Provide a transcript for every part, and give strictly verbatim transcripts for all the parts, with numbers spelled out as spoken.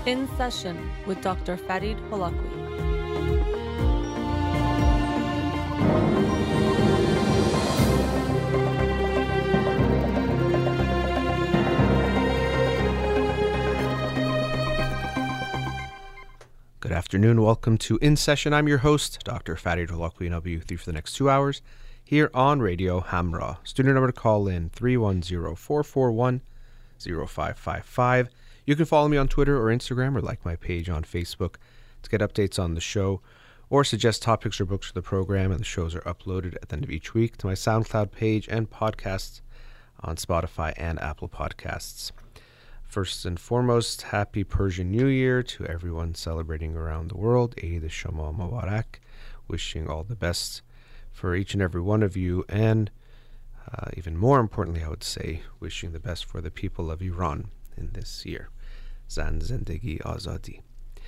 In Session with Doctor Farid Holakwi. Good afternoon. Welcome to In Session. I'm your host, Doctor Farid Holakwi, and I'll be with you for the next two hours here on Radio Hamra. Student number to call in three one zero, four four one, zero five five five. You can follow me on Twitter or Instagram or like my page on Facebook to get updates on the show or suggest topics or books for the program, and the shows are uploaded at the end of each week to my SoundCloud page and podcasts on Spotify and Apple Podcasts. First and foremost, happy Persian New Year to everyone celebrating around the world. Eid Shama Mubarak. Wishing all the best for each and every one of you, and uh, even more importantly, I would say, wishing the best for the people of Iran in this year. Zan Zendegi Azadi.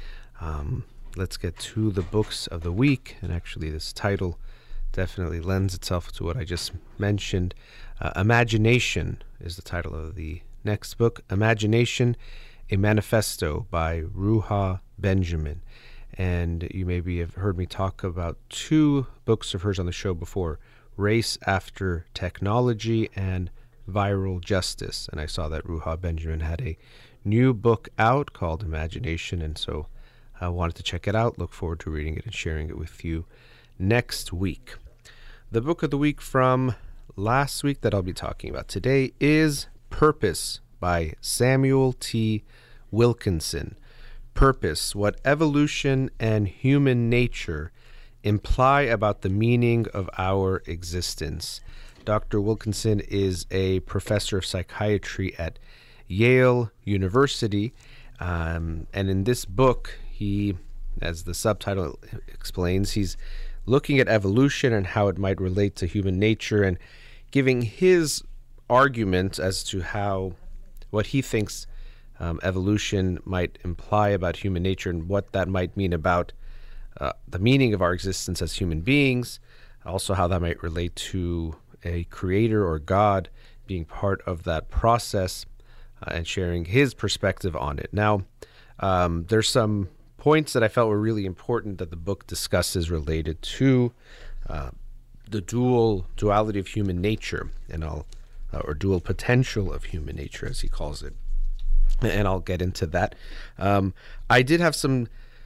Um, let's get to the books of the week, and actually this title definitely lends itself to what I just mentioned. Uh, Imagination is the title of the next book. Imagination, a Manifesto by Ruha Benjamin. And you maybe have heard me talk about two books of hers on the show before, Race After Technology and Viral Justice. And I saw that Ruha Benjamin had a new book out called Imagination, and so I wanted to check it out. Look forward to reading it and sharing it with you next week. The book of the week from last week that I'll be talking about today is Purpose by Samuel T. Wilkinson. Purpose, what evolution and human nature imply about the meaning of our existence. Doctor Wilkinson is a professor of psychiatry at Yale University, um, and in this book, he, as the subtitle explains, he's looking at evolution and how it might relate to human nature and giving his argument as to how, what he thinks um, evolution might imply about human nature and what that might mean about uh, the meaning of our existence as human beings, also how that might relate to a creator or God being part of that process, uh, and sharing his perspective on it. Now, um, there's some points that I felt were really important that the book discusses related to uh, the dual duality of human nature, and I'll uh, or dual potential of human nature, as he calls it, and I'll get into that. Um, I did have some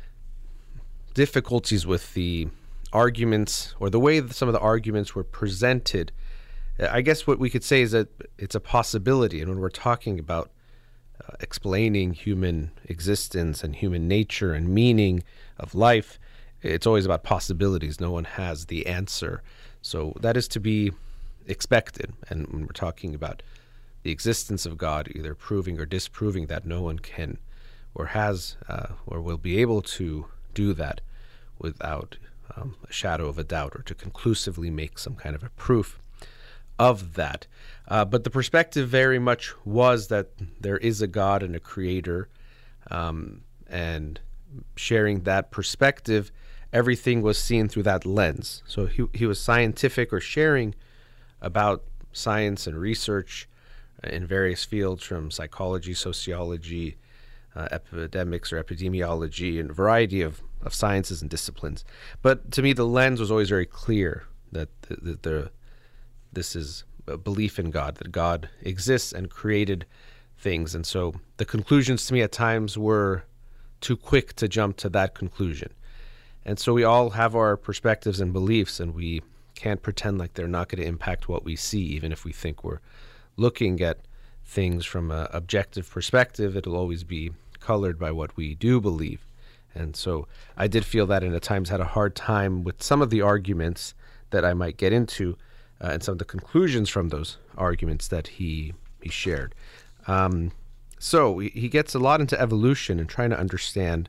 difficulties with the arguments or the way that some of the arguments were presented. I guess what we could say is that it's a possibility, and when we're talking about uh, explaining human existence and human nature and meaning of life, it's always about possibilities. No one has the answer. So that is to be expected. And when we're talking about the existence of God, either proving or disproving that, no one can or has uh, or will be able to do that without um, a shadow of a doubt, or to conclusively make some kind of a proof of that. Uh, but the perspective very much was that there is a God and a creator, um, and sharing that perspective, everything was seen through that lens. So he, he was scientific, or sharing about science and research in various fields, from psychology, sociology, uh, epidemics or epidemiology, and a variety of, of sciences and disciplines. But to me, the lens was always very clear that the, the, the this is a belief in God, that God exists and created things. And so the conclusions to me at times were too quick to jump to that conclusion. And so we all have our perspectives and beliefs, and we can't pretend like they're not going to impact what we see. Even if we think we're looking at things from an objective perspective, it'll always be colored by what we do believe. And so I did feel that, and at times had a hard time with some of the arguments that I might get into, uh, and some of the conclusions from those arguments that he he shared. Um, so he gets a lot into evolution and trying to understand,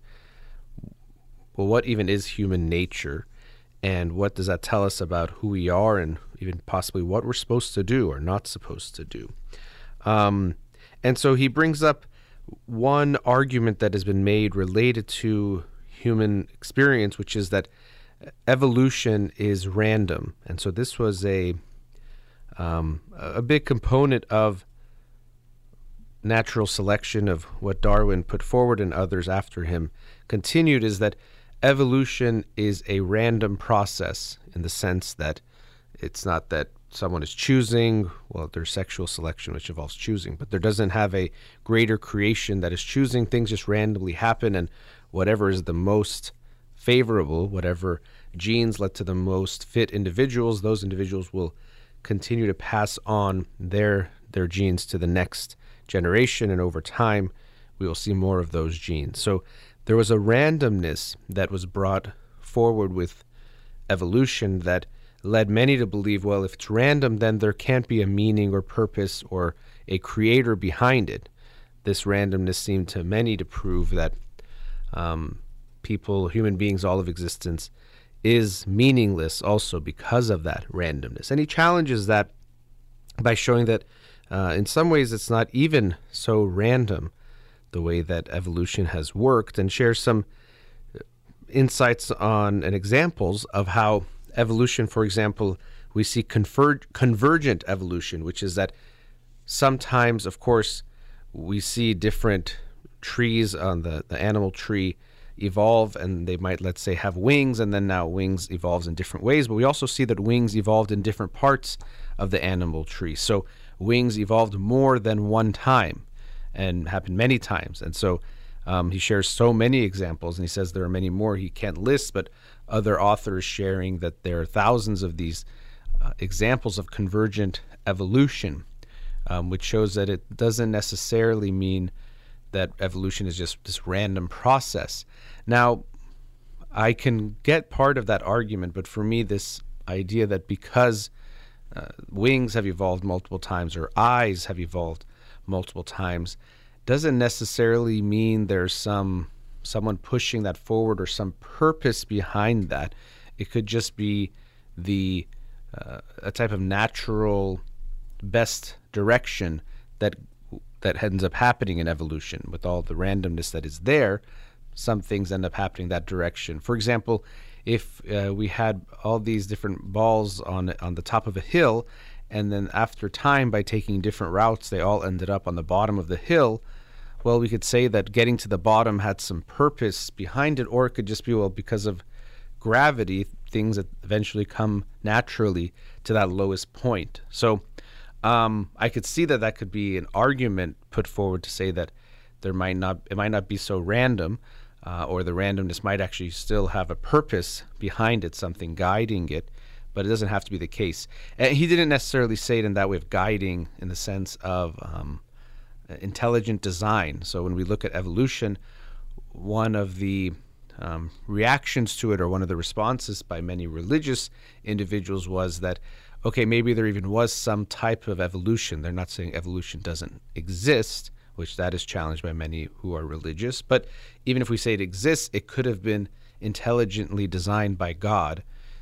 well, what even is human nature, and what does that tell us about who we are, and even possibly what we're supposed to do or not supposed to do. Um, and so he brings up one argument that has been made related to human experience, which is that evolution is random. And so this was a um, a big component of natural selection of what Darwin put forward and others after him continued is that evolution is a random process in the sense that it's not that someone is choosing. Well, there's sexual selection, which involves choosing, but there doesn't have a greater creation that is choosing. Things just randomly happen, and whatever is the most favorable, whatever genes led to the most fit individuals, those individuals will continue to pass on their their genes to the next generation, and over time we will see more of those genes. So there was a randomness that was brought forward with evolution that led many to believe, well, if it's random, then there can't be a meaning or purpose or a creator behind it. This randomness seemed to many to prove that um, people, human beings, all of existence is meaningless also because of that randomness. And he challenges that by showing that uh, in some ways it's not even so random the way that evolution has worked, and shares some insights on and examples of how evolution, for example, we see conver- convergent evolution, which is that sometimes, of course, we see different trees on the, the animal tree evolve, and they might, let's say, have wings, and then now wings evolves in different ways. But we also see that wings evolved in different parts of the animal tree. So wings evolved more than one time and happened many times. And so um, he shares so many examples, and he says there are many more he can't list, but other authors sharing that there are thousands of these uh, examples of convergent evolution, um, which shows that it doesn't necessarily mean that evolution is just this random process. Now, I can get part of that argument, but for me, this idea that because uh, wings have evolved multiple times or eyes have evolved multiple times doesn't necessarily mean there's some someone pushing that forward or some purpose behind that. It could just be the uh, a type of natural best direction that that ends up happening in evolution. With all the randomness that is there, some things end up happening that direction. For example, if uh, we had all these different balls on on the top of a hill, and then after time, by taking different routes, they all ended up on the bottom of the hill, well, we could say that getting to the bottom had some purpose behind it, or it could just be, well, because of gravity, things that eventually come naturally to that lowest point. So um, I could see that that could be an argument put forward to say that there might not, it might not be so random, uh, or the randomness might actually still have a purpose behind it, something guiding it, but it doesn't have to be the case. And he didn't necessarily say it in that way of guiding in the sense of um, intelligent design. So when we look at evolution, one of the um, reactions to it, or one of the responses by many religious individuals, was that, okay, maybe there even was some type of evolution. They're not saying evolution doesn't exist, which that is challenged by many who are religious. But even if we say it exists, it could have been intelligently designed by God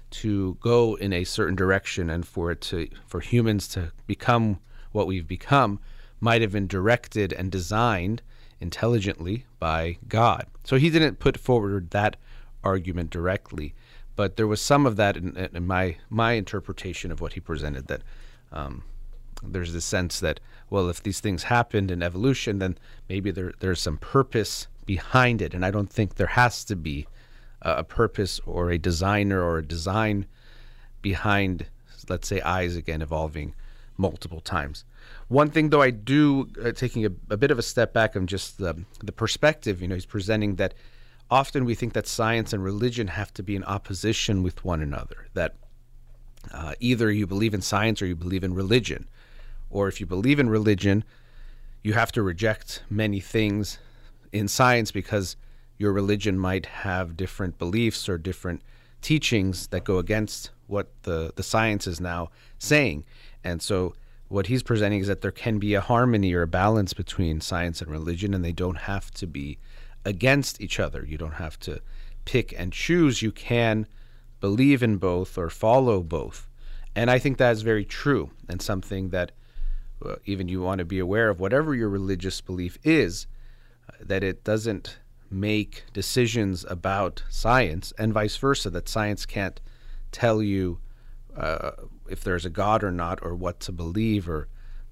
to go in a certain direction, and for it to, for humans to become what we've become, might have been directed and designed intelligently by God. So he didn't put forward that argument directly, but there was some of that in, in my my interpretation of what he presented, that um, there's this sense that, well, if these things happened in evolution, then maybe there there's some purpose behind it. And I don't think there has to be a, a purpose or a designer or a design behind, let's say, eyes again evolving multiple times. One thing, though, I do, uh, taking a, a bit of a step back on just the, the perspective, you know, he's presenting that often we think that science and religion have to be in opposition with one another, that uh, either you believe in science or you believe in religion. Or if you believe in religion, you have to reject many things in science because your religion might have different beliefs or different teachings that go against what the, the science is now saying. And so what he's presenting is that there can be a harmony or a balance between science and religion, and they don't have to be against each other. You don't have to pick and choose. You can believe in both or follow both. And I think that is very true, and something that uh, even you want to be aware of, whatever your religious belief is, uh, that it doesn't make decisions about science, and vice versa, that science can't tell you uh, if there's a God or not, or what to believe, or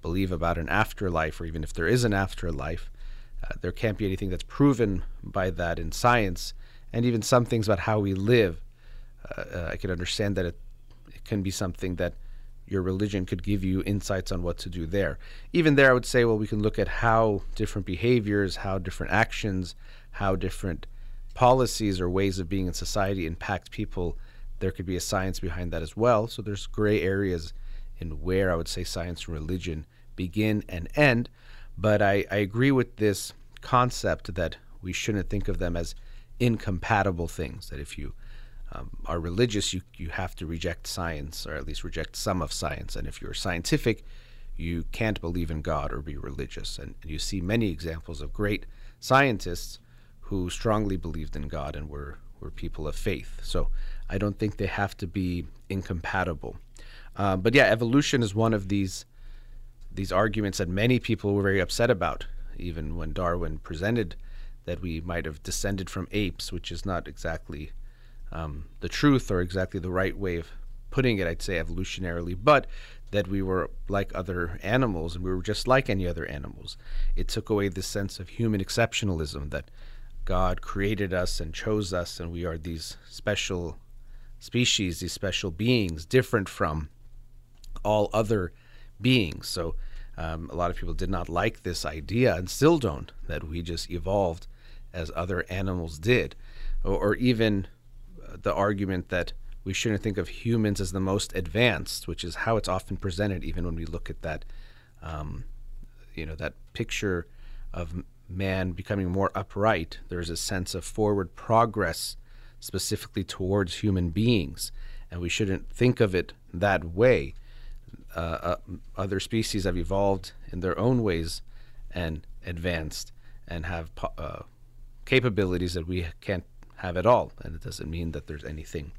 believe about an afterlife, or even if there is an afterlife, uh, there can't be anything that's proven by that in science. And even some things about how we live, uh, uh, I can understand that it, it can be something that your religion could give you insights on what to do there. Even there, I would say, well, we can look at how different behaviors, how different actions, how different policies or ways of being in society impact people. There could be a science behind that as well. So there's gray areas in where I would say science and religion begin and end. But I, I agree with this concept that we shouldn't think of them as incompatible things, that if you um, are religious, you, you have to reject science, or at least reject some of science. And if you're scientific, you can't believe in God or be religious. And, and you see many examples of great scientists who strongly believed in God and were, were people of faith. So I don't think they have to be incompatible. Um, but yeah, evolution is one of these these arguments that many people were very upset about, even when Darwin presented that we might have descended from apes, which is not exactly um, the truth or exactly the right way of putting it, I'd say evolutionarily, but that we were like other animals and we were just like any other animals. It took away this sense of human exceptionalism, that God created us and chose us, and we are these special species, these special beings, different from all other beings. So um, a lot of people did not like this idea, and still don't, that we just evolved as other animals did. Or, or even the argument that we shouldn't think of humans as the most advanced, which is how it's often presented, even when we look at that, um, you know, that picture of man becoming more upright. There's a sense of forward progress specifically towards human beings, and we shouldn't think of it that way. Uh, uh, other species have evolved in their own ways and advanced and have uh, capabilities that we can't have at all, and it doesn't mean that there's anything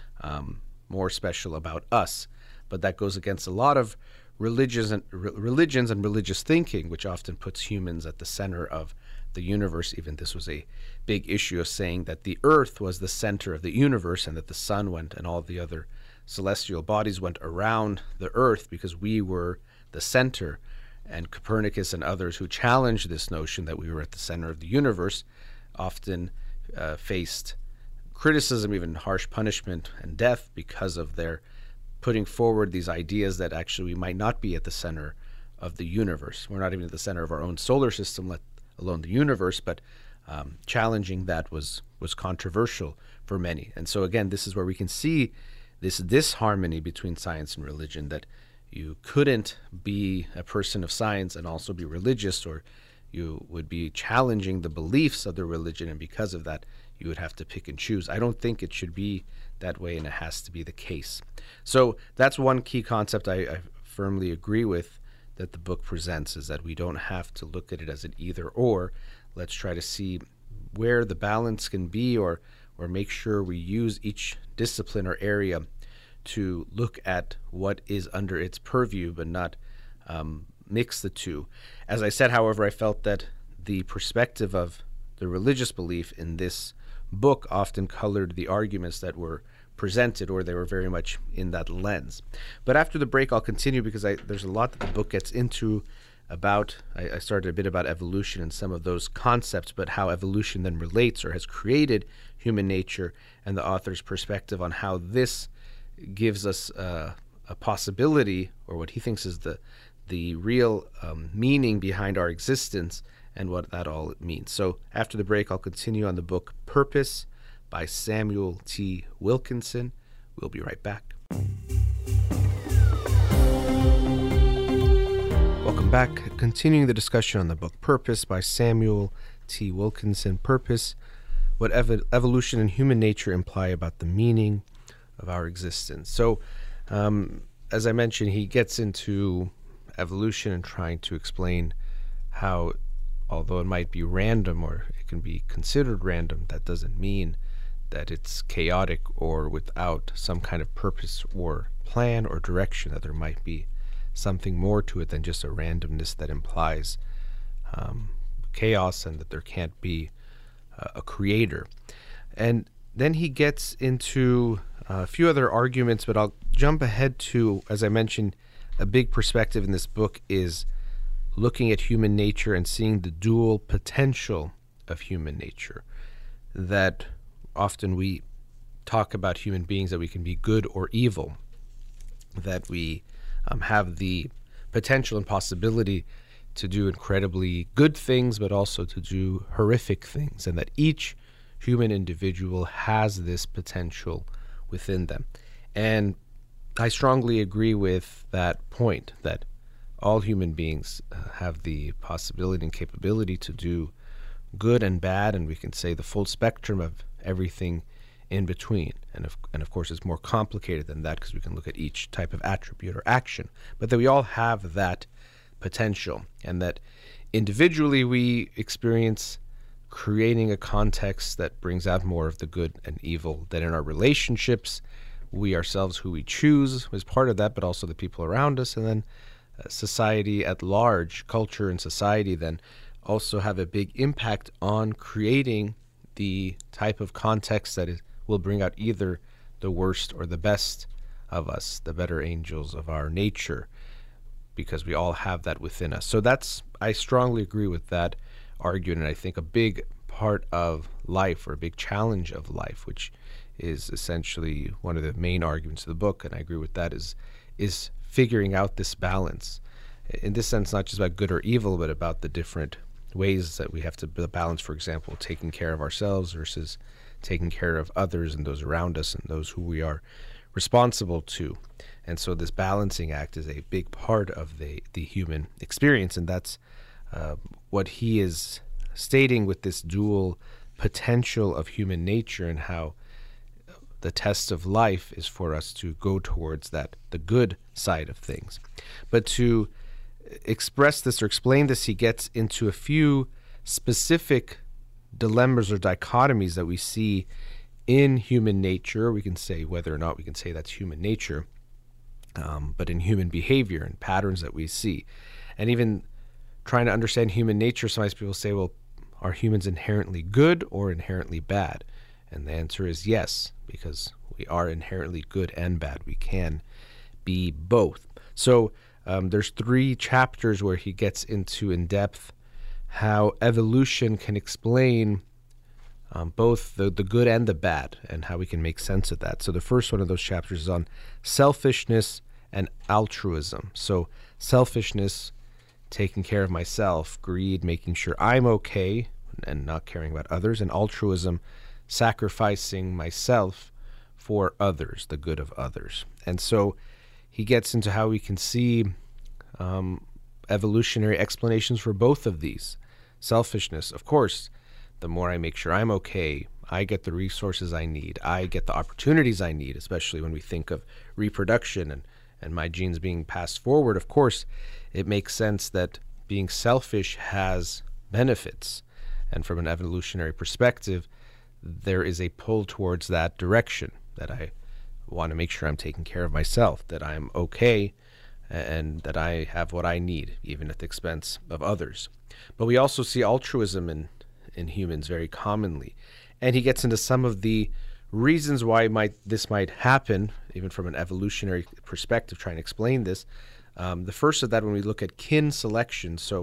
um, more special about us. But that goes against a lot of religions and re- religions and religious thinking, which often puts humans at the center of the universe. Even this was a big issue of saying that the earth was the center of the universe, and that the sun went and all the other celestial bodies went around the earth because we were the center. And Copernicus and others who challenged this notion that we were at the center of the universe often uh, faced criticism, even harsh punishment and death, because of their putting forward these ideas that actually we might not be at the center of the universe. We're not even at the center of our own solar system, let alone the universe, but um, challenging that was was controversial for many. And so again, this is where we can see this disharmony between science and religion, that you couldn't be a person of science and also be religious, or you would be challenging the beliefs of the religion, and because of that, you would have to pick and choose. I don't think it should be that way, and it has to be the case. So that's one key concept I, I firmly agree with that the book presents, is that we don't have to look at it as an either or. Let's try to see where the balance can be, or or make sure we use each discipline or area to look at what is under its purview, but not um, mix the two. As I said, however, I felt that the perspective of the religious belief in this book often colored the arguments that were presented, or they were very much in that lens. But after the break, I'll continue, because I, there's a lot that the book gets into about, I, I started a bit about evolution and some of those concepts, but how evolution then relates or has created human nature, and the author's perspective on how this gives us uh, a possibility, or what he thinks is the the real um, meaning behind our existence, and what that all means. So after the break, I'll continue on the book Purpose by Samuel T. Wilkinson. We'll be right back. Welcome back. Continuing the discussion on the book Purpose by Samuel T. Wilkinson. Purpose, what ev- evolution and human nature imply about the meaning of our existence. So, um, as I mentioned, he gets into evolution and trying to explain how, although it might be random, or it can be considered random, that doesn't mean that it's chaotic or without some kind of purpose or plan or direction, that there might be something more to it than just a randomness that implies um, chaos, and that there can't be uh, a creator. And then he gets into a few other arguments, but I'll jump ahead to, as I mentioned, a big perspective in this book is looking at human nature and seeing the dual potential of human nature. That often we talk about human beings, that we can be good or evil, that we um, have the potential and possibility to do incredibly good things, but also to do horrific things, and that each human individual has this potential within them. And I strongly agree with that point, that all human beings uh, have the possibility and capability to do good and bad, and we can say the full spectrum of everything in between. And of, and of course, it's more complicated than that because we can look at each type of attribute or action, but that we all have that potential, and that individually we experience creating a context that brings out more of the good and evil, that in our relationships, we ourselves, who we choose, is part of that, but also the people around us, and then uh, society at large, culture and society, then also have a big impact on creating the type of context that is, will bring out either the worst or the best of us, the better angels of our nature, because we all have that within us. So that's, I strongly agree with that argument, and I think a big part of life, or a big challenge of life, which is essentially one of the main arguments of the book, and I agree with that, is is figuring out this balance. In this sense, not just about good or evil, but about the different ways that we have to balance, for example, taking care of ourselves versus taking care of others and those around us and those who we are responsible to. And so this balancing act is a big part of the, the human experience, and that's uh, what he is stating with this dual potential of human nature, and how the test of life is for us to go towards that, the good side of things. But to express this or explain this, he gets into a few specific dilemmas or dichotomies that we see in human nature. We can say whether or not we can say that's human nature, um, but in human behavior and patterns that we see. And even trying to understand human nature, sometimes people say, well, are humans inherently good or inherently bad? And the answer is yes, because we are inherently good and bad. We can be both. So um, there's three chapters where he gets into in depth how evolution can explain um, both the, the good and the bad, and how we can make sense of that. So the first one of those chapters is on selfishness and altruism. So selfishness, taking care of myself; greed, making sure I'm okay and not caring about others; and altruism, sacrificing myself for others, the good of others. And so he gets into how we can see um, evolutionary explanations for both of these. Selfishness, of course, the more I make sure I'm okay, I get the resources I need, I get the opportunities I need, especially when we think of reproduction and, and my genes being passed forward. Of course, it makes sense that being selfish has benefits. And from an evolutionary perspective, there is a pull towards that direction, that I want to make sure I'm taking care of myself, that I'm okay, and that I have what I need, even at the expense of others. But we also see altruism in, in humans very commonly. And he gets into some of the reasons why might this might happen, even from an evolutionary perspective, trying to explain this. Um, the first of that, when we look at kin selection, so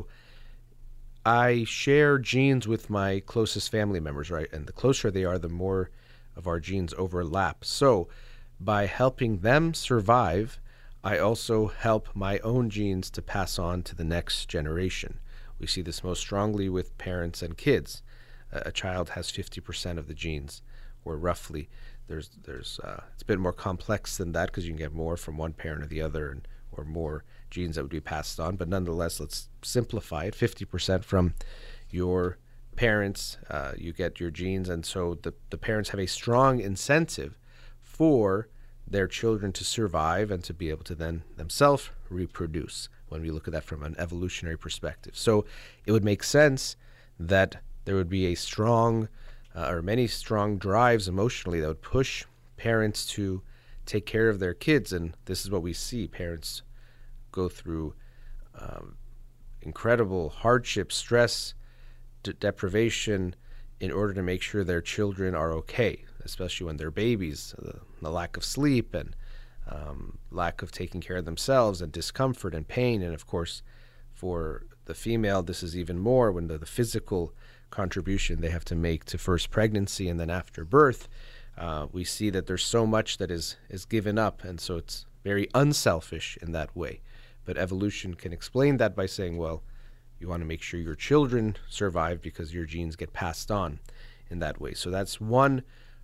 I share genes with my closest family members, right? And the closer they are, the more of our genes overlap. So by helping them survive, I also help my own genes to pass on to the next generation. We see this most strongly with parents and kids. A child has fifty percent of the genes, or roughly. There's, there's, uh, it's a bit more complex than that, because you can get more from one parent or the other, and, or more genes that would be passed on. But nonetheless, let's simplify it. fifty percent from your parents, uh, you get your genes, and so the, the parents have a strong incentive for their children to survive and to be able to then themselves reproduce, when we look at that from an evolutionary perspective. So it would make sense that there would be a strong, uh, or many strong drives emotionally that would push parents to take care of their kids. And this is what we see. Parents go through um, incredible hardship, stress, de- deprivation in order to make sure their children are okay, especially when they're babies. The, the lack of sleep and um, lack of taking care of themselves and discomfort and pain. And of course, for the female, this is even more when the, the physical contribution they have to make to first pregnancy and then after birth. Uh, we see that there's so much that is, is given up, and so it's very unselfish in that way. But evolution can explain that by saying, well, you want to make sure your children survive because your genes get passed on in that way. So that's one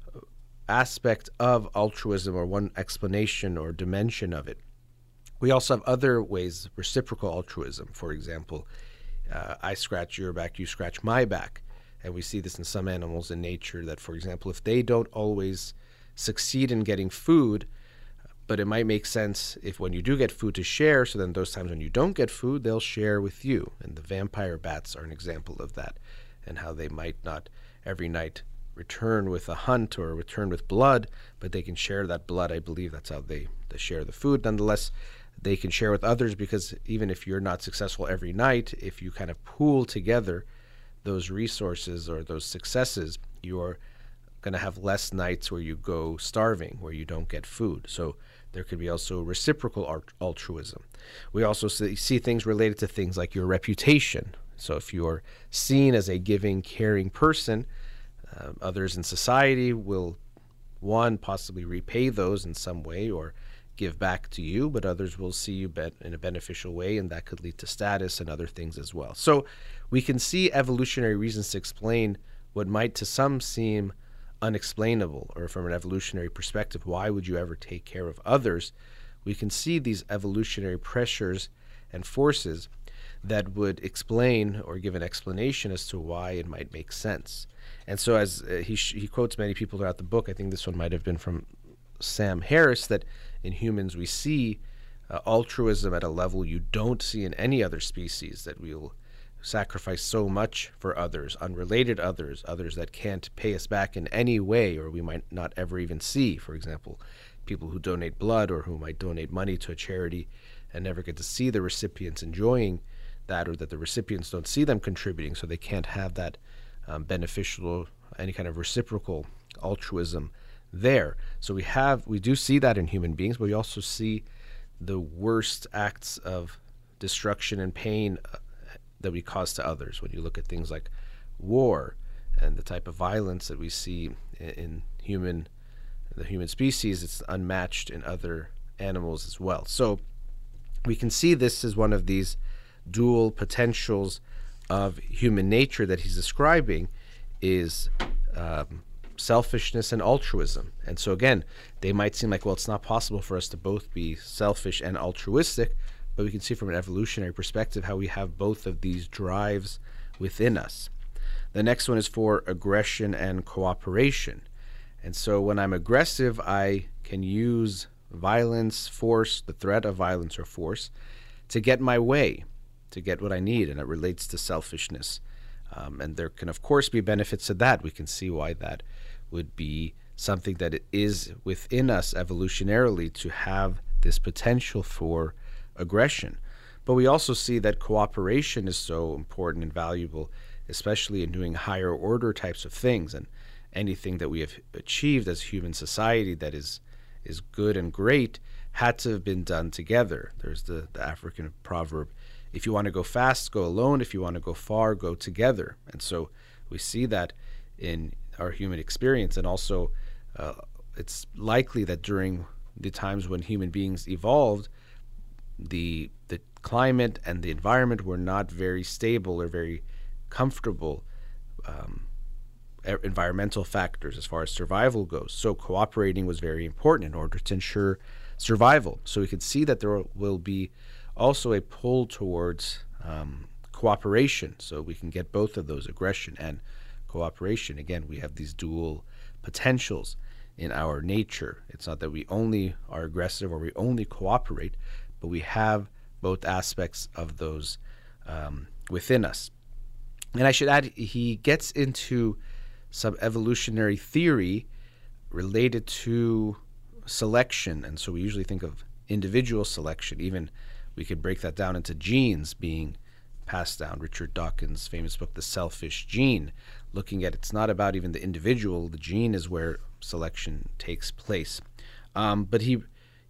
aspect of altruism, or one explanation or dimension of it. We also have other ways, reciprocal altruism. For example, uh, I scratch your back, you scratch my back. And we see this in some animals in nature that, for example, if they don't always succeed in getting food, but it might make sense if when you do get food to share, so then those times when you don't get food, they'll share with you. And the vampire bats are an example of that, and how they might not every night return with a hunt or return with blood, but they can share that blood. I believe that's how they, they share the food. Nonetheless, they can share with others, because even if you're not successful every night, if you kind of pool together those resources or those successes, you're going to have less nights where you go starving, where you don't get food. So there could be also reciprocal alt- altruism. We also see, see things related to things like your reputation. So if you're seen as a giving, caring person, uh, others in society will, one, possibly repay those in some way or give back to you, but others will see you be- in a beneficial way, and that could lead to status and other things as well. So we can see evolutionary reasons to explain what might to some seem unexplainable, or from an evolutionary perspective, why would you ever take care of others? We can see these evolutionary pressures and forces that would explain or give an explanation as to why it might make sense. And so as uh, he, sh- he quotes many people throughout the book, I think this one might have been from Sam Harris, that in humans we see uh, altruism at a level you don't see in any other species, that we'll sacrifice so much for others, unrelated others, others that can't pay us back in any way, or we might not ever even see. For example, people who donate blood or who might donate money to a charity and never get to see the recipients enjoying that, or that the recipients don't see them contributing, so they can't have that um, beneficial, any kind of reciprocal altruism there. So we have, we do see that in human beings, but we also see the worst acts of destruction and pain uh, that we cause to others. When you look at things like war and the type of violence that we see in, in human, the human species, it's unmatched in other animals as well. So we can see this as one of these dual potentials of human nature that he's describing, is um, selfishness and altruism. And so again, they might seem like, well, it's not possible for us to both be selfish and altruistic, but we can see from an evolutionary perspective how we have both of these drives within us. The next one is for aggression and cooperation. And so when I'm aggressive, I can use violence, force, the threat of violence or force, to get my way, to get what I need, and it relates to selfishness. Um, and there can, of course, be benefits to that. We can see why that would be something that it is within us evolutionarily, to have this potential for aggression. But we also see that cooperation is so important and valuable, especially in doing higher order types of things, and anything that we have achieved as human society that is is good and great had to have been done together. There's the, the African proverb, if you want to go fast, go alone. If you want to go far, go together. And so we see that in our human experience. And also uh, it's likely that during the times when human beings evolved, the the climate and the environment were not very stable or very comfortable um, environmental factors as far as survival goes. So cooperating was very important in order to ensure survival. So we could see that there will be also a pull towards um, cooperation, so we can get both of those, aggression and cooperation. Again, we have these dual potentials in our nature. It's not that we only are aggressive or we only cooperate, but we have both aspects of those um, within us. And I should add, he gets into some evolutionary theory related to selection. And so we usually think of individual selection. Even we could break that down into genes being passed down. Richard Dawkins' famous book, The Selfish Gene, looking at it's not about even the individual. The gene is where selection takes place. Um, but he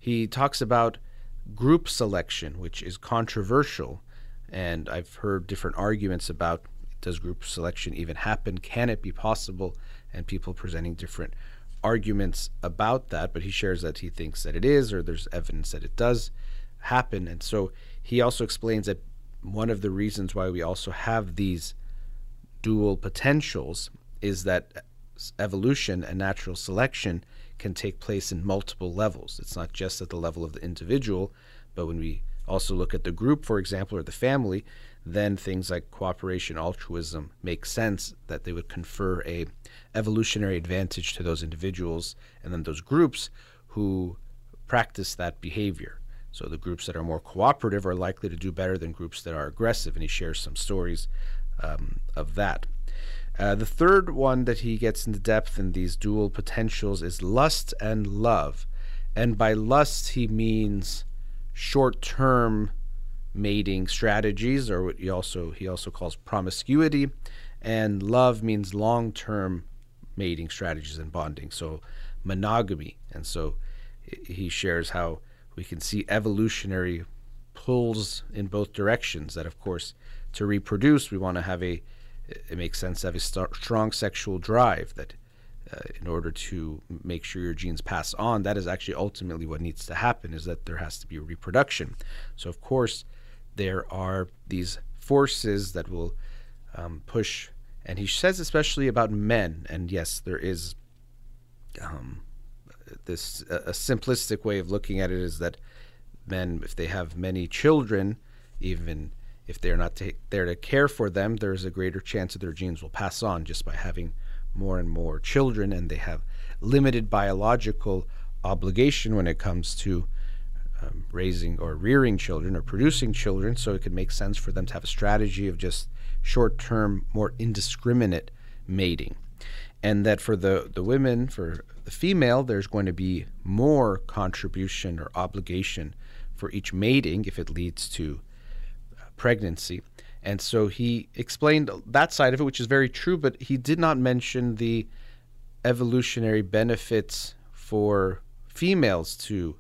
he talks about group selection, which is controversial. And I've heard different arguments about, does group selection even happen? Can it be possible? And people presenting different arguments about that. But he shares that he thinks that it is, or there's evidence that it does happen. And so he also explains that one of the reasons why we also have these dual potentials is that evolution and natural selection can take place in multiple levels. It's not just at the level of the individual, but when we also look at the group, for example, or the family, then things like cooperation, altruism make sense, that they would confer a evolutionary advantage to those individuals and then those groups who practice that behavior. So the groups that are more cooperative are likely to do better than groups that are aggressive, and he shares some stories um, of that. Uh, the third one that he gets into depth in these dual potentials is lust and love. And by lust, he means short-term mating strategies, or what he also he also calls promiscuity, and love means long-term mating strategies and bonding, so monogamy. And so he shares how we can see evolutionary pulls in both directions, that of course to reproduce we want to have a it makes sense to have a st- strong sexual drive, that uh, in order to make sure your genes pass on, that is actually ultimately what needs to happen, is that there has to be reproduction. So of course there are these forces that will um, push, and he says especially about men, and yes, there is um, this uh, a simplistic way of looking at it is that men, if they have many children, even if they're not ta- there to care for them, there's a greater chance that their genes will pass on just by having more and more children, and they have limited biological obligation when it comes to um, raising or rearing children or producing children, so it could make sense for them to have a strategy of just short-term, more indiscriminate mating. And that for the, the women, for the female, there's going to be more contribution or obligation for each mating if it leads to pregnancy. And so he explained that side of it, which is very true, but he did not mention the evolutionary benefits for females to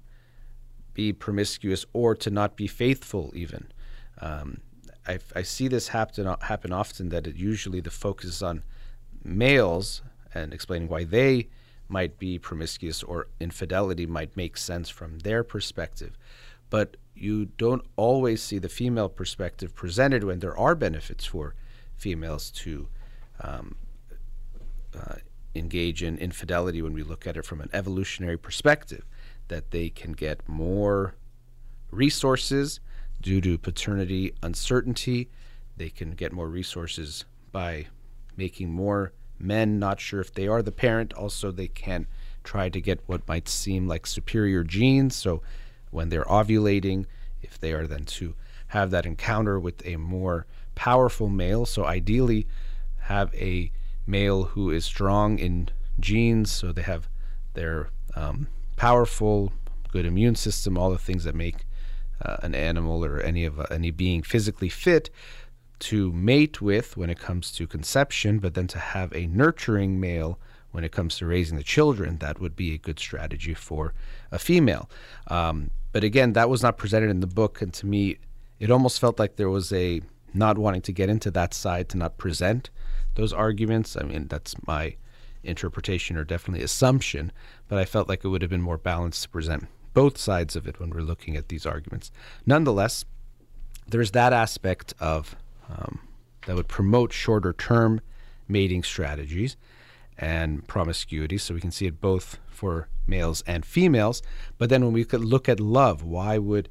be promiscuous or to not be faithful even. Um, I, I see this happen, happen often, that it usually the focus is on males and explaining why they might be promiscuous or infidelity might make sense from their perspective. But you don't always see the female perspective presented when there are benefits for females to um, uh, engage in infidelity when we look at it from an evolutionary perspective, that they can get more resources due to paternity uncertainty. They can get more resources by making more men not sure if they are the parent. Also, they can try to get what might seem like superior genes. So when they're ovulating, if they are then to have that encounter with a more powerful male, so ideally have a male who is strong in genes, so they have their um, powerful, good immune system, all the things that make uh, an animal or any of uh, any being physically fit to mate with when it comes to conception, but then to have a nurturing male when it comes to raising the children, that would be a good strategy for a female. Um, but again, that was not presented in the book, and to me, it almost felt like there was a not wanting to get into that side, to not present those arguments. I mean, that's my interpretation or definitely assumption, but I felt like it would have been more balanced to present both sides of it when we're looking at these arguments. Nonetheless, there's that aspect of um, that would promote shorter term mating strategies and promiscuity, so we can see it both for males and females. But then when we could look at love, why would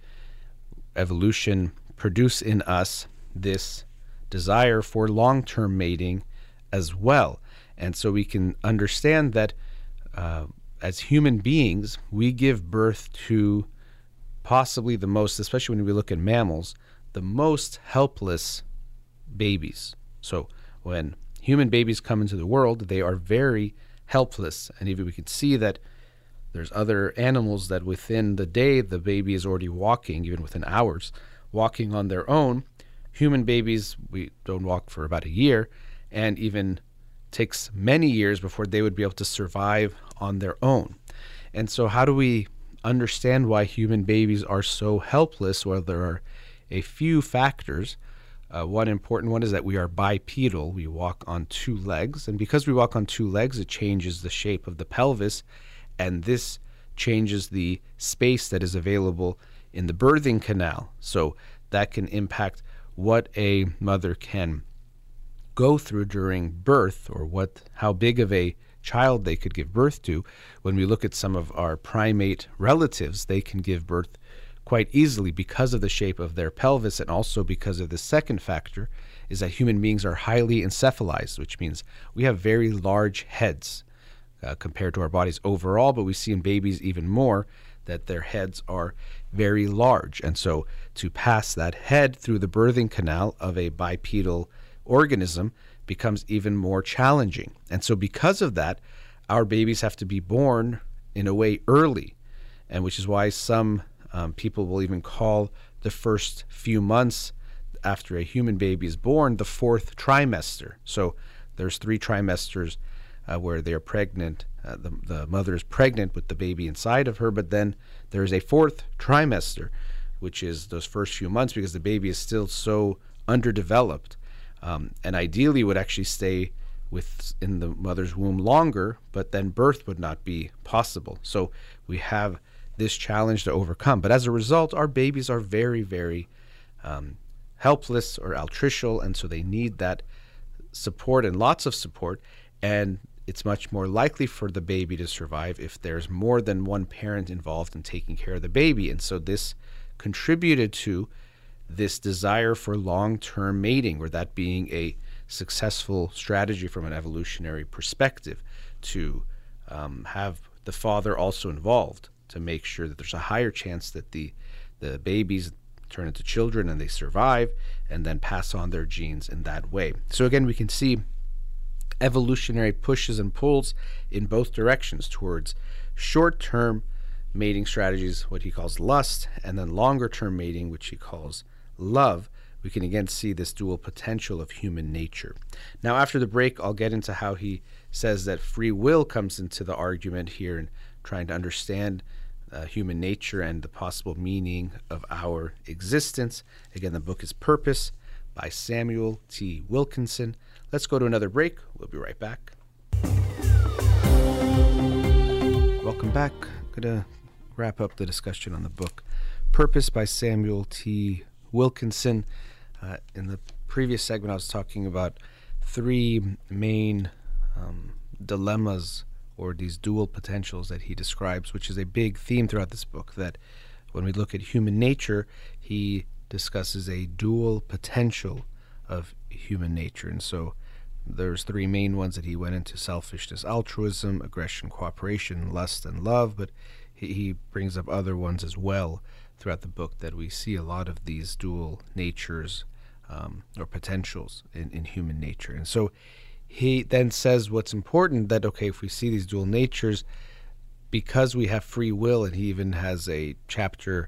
evolution produce in us this desire for long-term mating as well? And so we can understand that uh, as human beings, we give birth to possibly the most, especially when we look at mammals, the most helpless babies. So when human babies come into the world, they are very helpless. And even we can see that there's other animals that within the day, the baby is already walking, even within hours, walking on their own. Human babies, we don't walk for about a year, and even takes many years before they would be able to survive on their own. And so how do we understand why human babies are so helpless, well, there are a few factors. Uh, one important one is that we are bipedal. We walk on two legs. And because we walk on two legs, it changes the shape of the pelvis. And this changes the space that is available in the birthing canal. So that can impact what a mother can go through during birth, or what how big of a child they could give birth to. When we look at some of our primate relatives, they can give birth quite easily because of the shape of their pelvis, and also because of the second factor is that human beings are highly encephalized, which means we have very large heads uh, compared to our bodies overall, but we see in babies even more that their heads are very large. And so to pass that head through the birthing canal of a bipedal organism becomes even more challenging. And so because of that, our babies have to be born in a way early, and which is why some Um, people will even call the first few months after a human baby is born the fourth trimester. So there's three trimesters uh, where they're pregnant. Uh, the, the mother is pregnant with the baby inside of her, but then there's a fourth trimester, which is those first few months, because the baby is still so underdeveloped, um, and ideally would actually stay with in the mother's womb longer, but then birth would not be possible. So we have this challenge to overcome. But as a result, our babies are very, very um, helpless or altricial, and so they need that support, and lots of support. And it's much more likely for the baby to survive if there's more than one parent involved in taking care of the baby. And so this contributed to this desire for long-term mating, or that being a successful strategy from an evolutionary perspective, to um, have the father also involved, to make sure that there's a higher chance that the the babies turn into children and they survive, and then pass on their genes in that way. So again, we can see evolutionary pushes and pulls in both directions, towards short-term mating strategies, what he calls lust, and then longer-term mating, which he calls love. We can again see this dual potential of human nature. Now, after the break, I'll get into how he says that free will comes into the argument here, and trying to understand uh, human nature and the possible meaning of our existence. Again, the book is Purpose by Samuel T. Wilkinson. Let's go to another break. We'll be right back. Welcome back. I'm going to wrap up the discussion on the book Purpose by Samuel T. Wilkinson. Uh, in the previous segment, I was talking about three main um, dilemmas, or these dual potentials that he describes, which is a big theme throughout this book, that when we look at human nature, he discusses a dual potential of human nature. And so there's three main ones that he went into: selfishness, altruism, aggression, cooperation, lust, and love. But he, he brings up other ones as well throughout the book, that we see a lot of these dual natures um, or potentials in, in human nature. And so he then says what's important, that, okay, if we see these dual natures, because we have free will, and he even has a chapter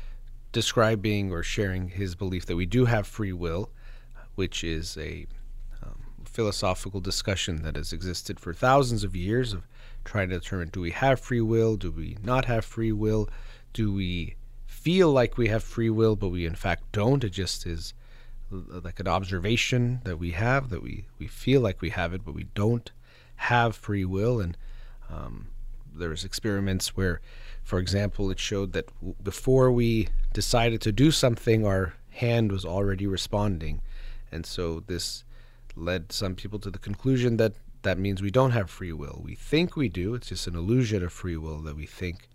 describing or sharing his belief that we do have free will, which is a um, philosophical discussion that has existed for thousands of years, of trying to determine, do we have free will, do we not have free will, do we feel like we have free will, but we in fact don't. It just is like an observation that we have, that we, we feel like we have it, but we don't have free will. And um, there's experiments where, for example, it showed that w- before we decided to do something, our hand was already responding. And so this led some people to the conclusion that that means we don't have free will. We think we do. It's just an illusion of free will, that we think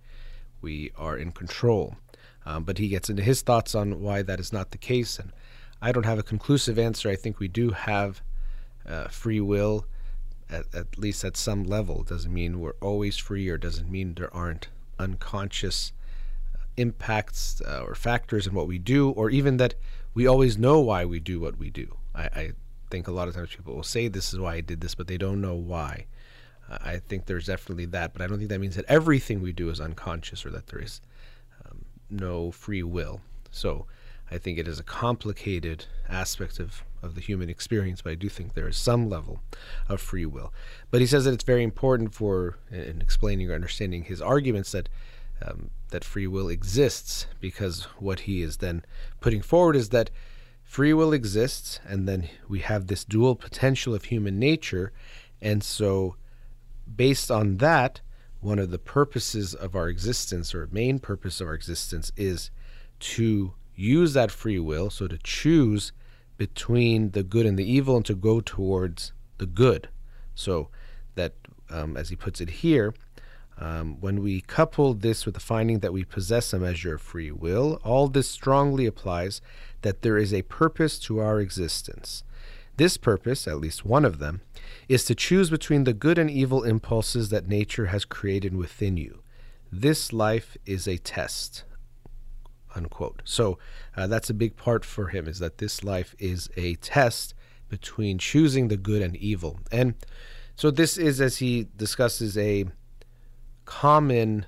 we are in control. Um, but he gets into his thoughts on why that is not the case. And I don't have a conclusive answer. I think we do have uh, free will, at, at least at some level. It doesn't mean we're always free, or doesn't mean there aren't unconscious uh, impacts uh, or factors in what we do, or even that we always know why we do what we do. I, I think a lot of times people will say, this is why I did this, but they don't know why. Uh, I think there's definitely that, but I don't think that means that everything we do is unconscious, or that there is um, no free will. So I think it is a complicated aspect of, of the human experience, but I do think there is some level of free will. But he says that it's very important for, in explaining or understanding his arguments, that um, that free will exists, because what he is then putting forward is that free will exists, and then we have this dual potential of human nature, and so based on that, one of the purposes of our existence, or main purpose of our existence, is to use that free will, so to choose between the good and the evil and to go towards the good. So that, um, as he puts it here, um, when we couple this with the finding that we possess a measure of free will, all this strongly applies that there is a purpose to our existence. This purpose, at least one of them, is to choose between the good and evil impulses that nature has created within you. This life is a test, unquote. So uh, that's a big part for him, is that this life is a test between choosing the good and evil. And so this is, as he discusses, a common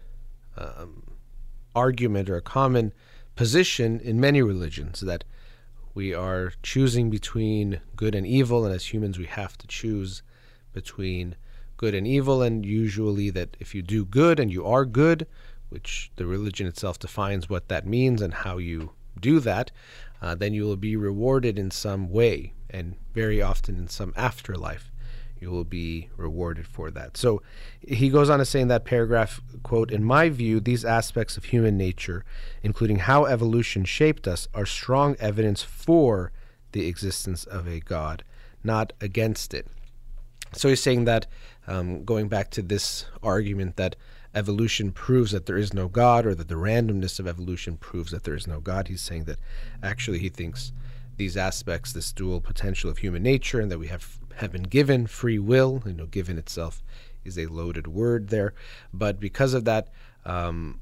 um, argument or a common position in many religions, that we are choosing between good and evil, and as humans we have to choose between good and evil, and usually that if you do good and you are good, which the religion itself defines what that means and how you do that, uh, then you will be rewarded in some way, and very often in some afterlife you will be rewarded for that. So he goes on to say in that paragraph, quote, "In my view, these aspects of human nature, including how evolution shaped us, are strong evidence for the existence of a God, not against it." So he's saying that, um, going back to this argument that evolution proves that there is no God, or that the randomness of evolution proves that there is no God, he's saying that actually he thinks these aspects, this dual potential of human nature, and that we have have been given free will. You know, given itself is a loaded word there, but because of that, um,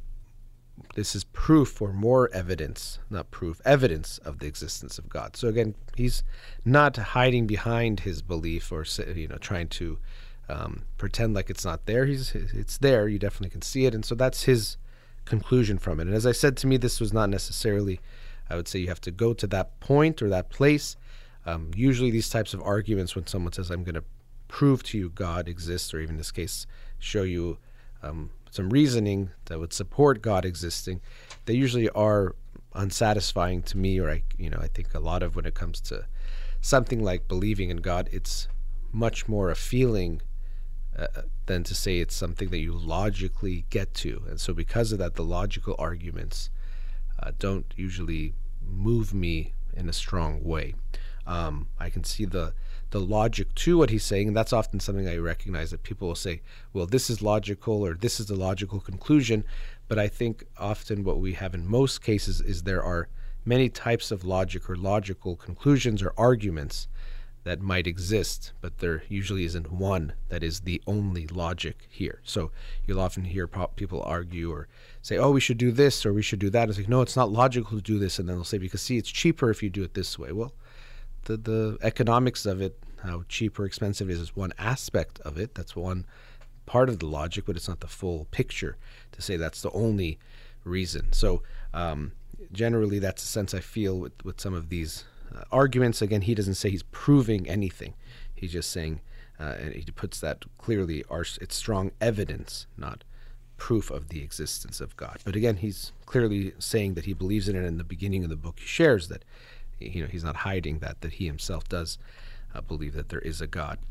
this is proof or more evidence, not proof, evidence of the existence of God. So again, he's not hiding behind his belief or, you know, trying to um, pretend like it's not there. He's it's there. You definitely can see it, and so that's his conclusion from it. And as I said, to me, this was not necessarily, I would say you have to go to that point or that place. Um, usually these types of arguments, when someone says, I'm going to prove to you God exists, or even in this case, show you um, some reasoning that would support God existing, they usually are unsatisfying to me, or I, you know, I think a lot of when it comes to something like believing in God, it's much more a feeling uh, than to say it's something that you logically get to. And so because of that, the logical arguments uh, don't usually move me in a strong way. Um, I can see the the logic to what he's saying, and that's often something I recognize, that people will say, well, this is logical, or this is the logical conclusion. But I think often what we have in most cases is there are many types of logic or logical conclusions or arguments that might exist, but there usually isn't one that is the only logic here. So you'll often hear people argue or say, oh, we should do this or we should do that. It's like, no, it's not logical to do this. And then they'll say, because see, it's cheaper if you do it this way. Well, the the economics of it, how cheap or expensive it is, is one aspect of it. That's one part of the logic, but it's not the full picture to say that's the only reason. So um, generally, that's the sense I feel with, with some of these uh, arguments. Again, he doesn't say he's proving anything. He's just saying, uh, and he puts that clearly, our, it's strong evidence, not proof of the existence of God. But again, he's clearly saying that he believes in it. In the beginning of the book, he shares that, you know, he's not hiding that, that he himself does uh, believe that there is a God.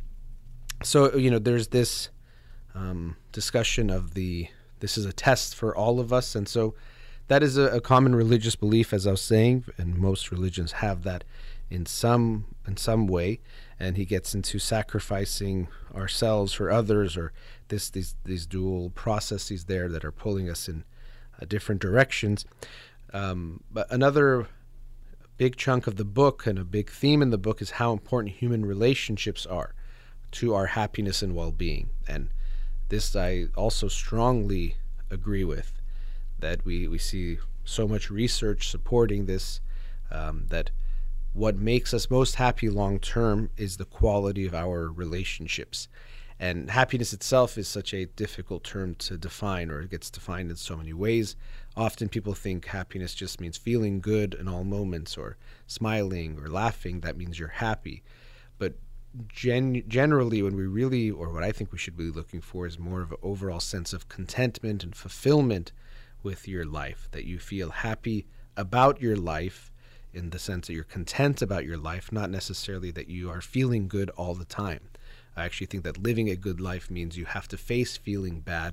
So, you know, there's this um, discussion of the, this is a test for all of us. And so that is a, a common religious belief, as I was saying, and most religions have that in some in some way. And he gets into sacrificing ourselves for others, or this these these dual processes there that are pulling us in uh, different directions. Um, but another big chunk of the book and a big theme in the book is how important human relationships are to our happiness and well-being. And this I also strongly agree with, that we, we see so much research supporting this, um, that what makes us most happy long-term is the quality of our relationships. And happiness itself is such a difficult term to define, or it gets defined in so many ways. Often people think happiness just means feeling good in all moments, or smiling or laughing. That means you're happy. But gen- generally, when we really, or what I think we should be looking for, is more of an overall sense of contentment and fulfillment with your life, that you feel happy about your life in the sense that you're content about your life, not necessarily that you are feeling good all the time. I actually think that living a good life means you have to face feeling bad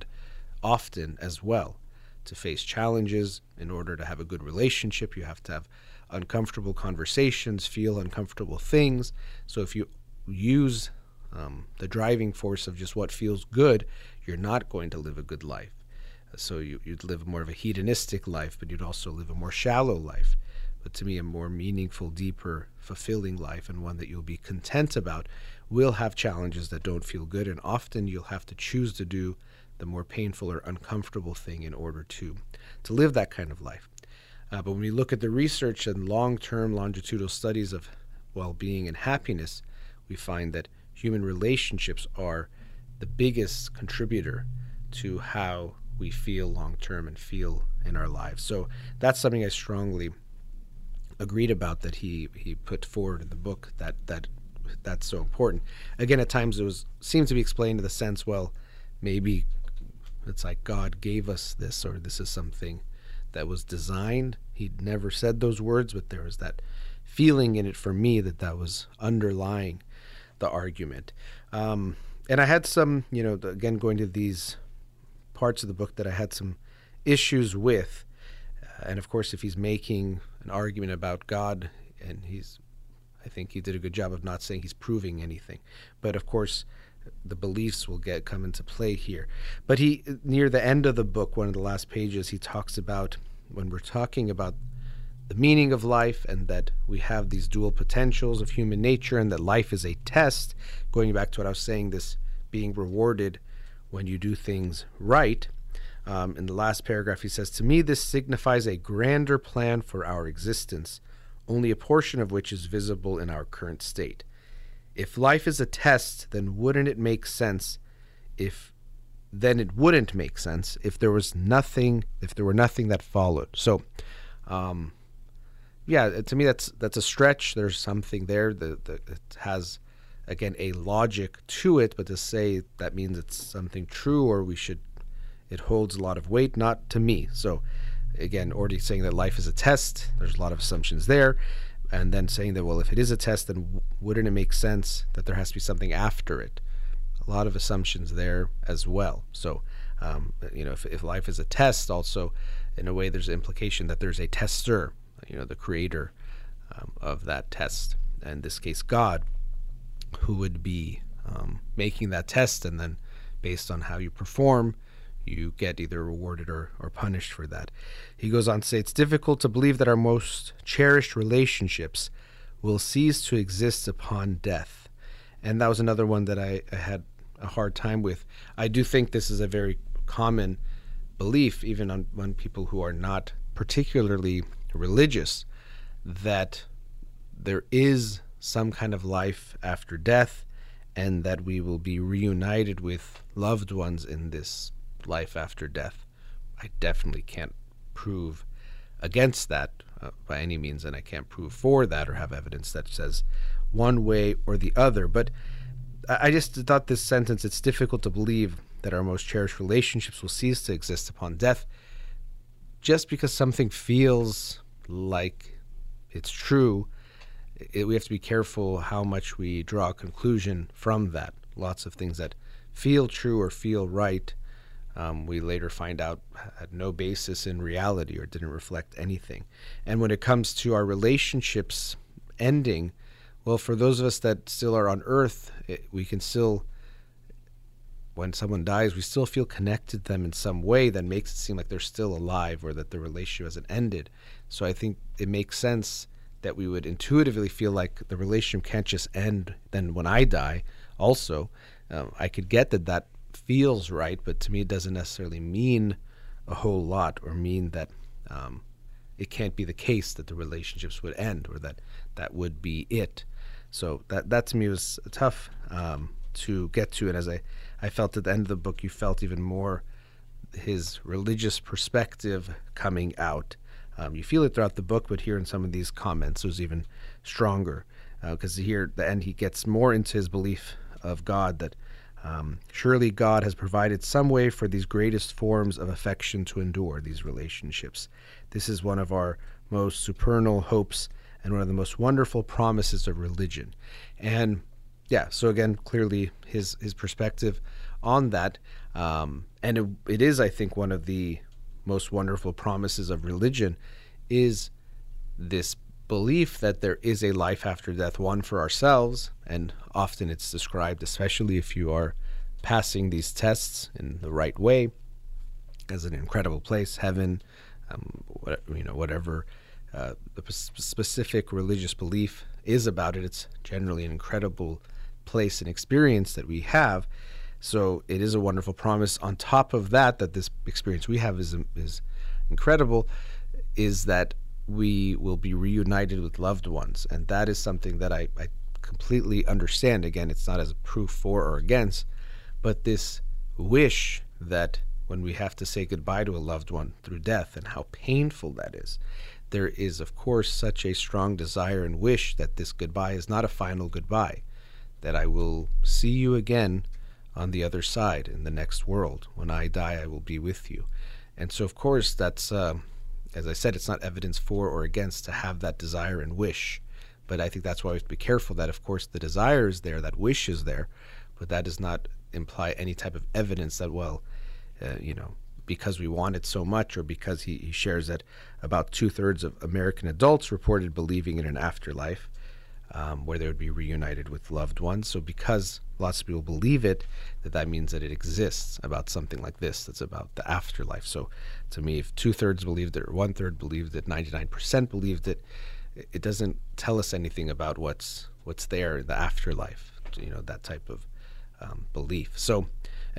often as well. To face challenges, in order to have a good relationship, you have to have uncomfortable conversations, feel uncomfortable things. So if you use um, the driving force of just what feels good, you're not going to live a good life. So you, you'd live more of a hedonistic life, but you'd also live a more shallow life. But to me, a more meaningful, deeper, fulfilling life, and one that you'll be content about, will have challenges that don't feel good, and often you'll have to choose to do the more painful or uncomfortable thing in order to, to live that kind of life. Uh, but when we look at the research and long-term longitudinal studies of well-being and happiness, we find that human relationships are the biggest contributor to how we feel long-term and feel in our lives. So that's something I strongly agreed about, that he, he put forward in the book, that that that's so important. Again, at times it was seems to be explained in the sense, well, maybe it's like God gave us this, or this is something that was designed. He never said those words, but there was that feeling in it for me that that was underlying the argument. Um, and I had some, you know, again, going to these parts of the book that I had some issues with. Uh, and of course, if he's making an argument about God, and he's, I think he did a good job of not saying he's proving anything. But of course, the beliefs will get come into play here. But he, near the end of the book, one of the last pages, he talks about, when we're talking about the meaning of life, and that we have these dual potentials of human nature, and that life is a test, going back to what I was saying, this being rewarded when you do things right. Um, in the last paragraph, he says, "To me, this signifies a grander plan for our existence, only a portion of which is visible in our current state. If life is a test, then wouldn't it make sense if then it wouldn't make sense if there was nothing, if there were nothing that followed." So, um, yeah, to me, that's that's a stretch. There's something there that, that it has, again, a logic to it, but to say that means it's something true, or we should, it holds a lot of weight, not to me. So, again, already saying that life is a test, there's a lot of assumptions there. And then saying that, well, if it is a test, then wouldn't it make sense that there has to be something after it? A lot of assumptions there as well. So, um, you know, if, if life is a test, also, in a way, there's an implication that there's a tester, you know, the creator um, of that test, in this case, God, who would be um, making that test, and then based on how you perform, you get either rewarded or, or punished for that. He goes on to say, "It's difficult to believe that our most cherished relationships will cease to exist upon death." And that was another one that I, I had a hard time with. I do think this is a very common belief, even on, on people who are not particularly religious, that there is some kind of life after death, and that we will be reunited with loved ones in this life after death. I definitely can't prove against that uh, by any means, and I can't prove for that or have evidence that says one way or the other. But I just thought this sentence, "It's difficult to believe that our most cherished relationships will cease to exist upon death," just because something feels like it's true, it, we have to be careful how much we draw a conclusion from that. Lots of things that feel true or feel right, Um, we later find out had no basis in reality or didn't reflect anything. And when it comes to our relationships ending, well, for those of us that still are on earth, it, we can still, when someone dies, we still feel connected to them in some way that makes it seem like they're still alive, or that the relationship hasn't ended. So I think it makes sense that we would intuitively feel like the relationship can't just end then when I die also. Um, I could get that that feels right, but to me it doesn't necessarily mean a whole lot, or mean that um, it can't be the case that the relationships would end, or that that would be it. So that that to me was tough um, to get to, and as I, I felt at the end of the book, you felt even more his religious perspective coming out. Um, you feel it throughout the book, but here in some of these comments it was even stronger, because uh, here at the end he gets more into his belief of God, that Um, surely God has provided some way for these greatest forms of affection to endure, these relationships. This is one of our most supernal hopes and one of the most wonderful promises of religion. And yeah, so again, clearly his his perspective on that. Um, and it, it is, I think, one of the most wonderful promises of religion is this belief that there is a life after death, one for ourselves, and often it's described, especially if you are passing these tests in the right way, as an incredible place, heaven, um, what, you know, whatever uh, the p- specific religious belief is about it. It's generally an incredible place and experience that we have. So it is a wonderful promise. On top of that, that this experience we have is is incredible, is that we will be reunited with loved ones. And that is something that I, I completely understand. Again, it's not as proof for or against, but this wish that when we have to say goodbye to a loved one through death and how painful that is, there is, of course, such a strong desire and wish that this goodbye is not a final goodbye, that I will see you again on the other side in the next world. When I die, I will be with you. And so, of course, that's... Uh, As I said, it's not evidence for or against to have that desire and wish. But I think that's why we have to be careful that, of course, the desire is there, that wish is there, but that does not imply any type of evidence that, well, uh, you know, because we want it so much, or because he, he shares that about two-thirds of American adults reported believing in an afterlife, um, where they would be reunited with loved ones. So because lots of people believe it, that that means that it exists about something like this, that's about the afterlife. So to me, if two-thirds believed it or one-third believed it, ninety-nine percent believed it, it doesn't tell us anything about what's what's there in the afterlife, you know, that type of um, belief. So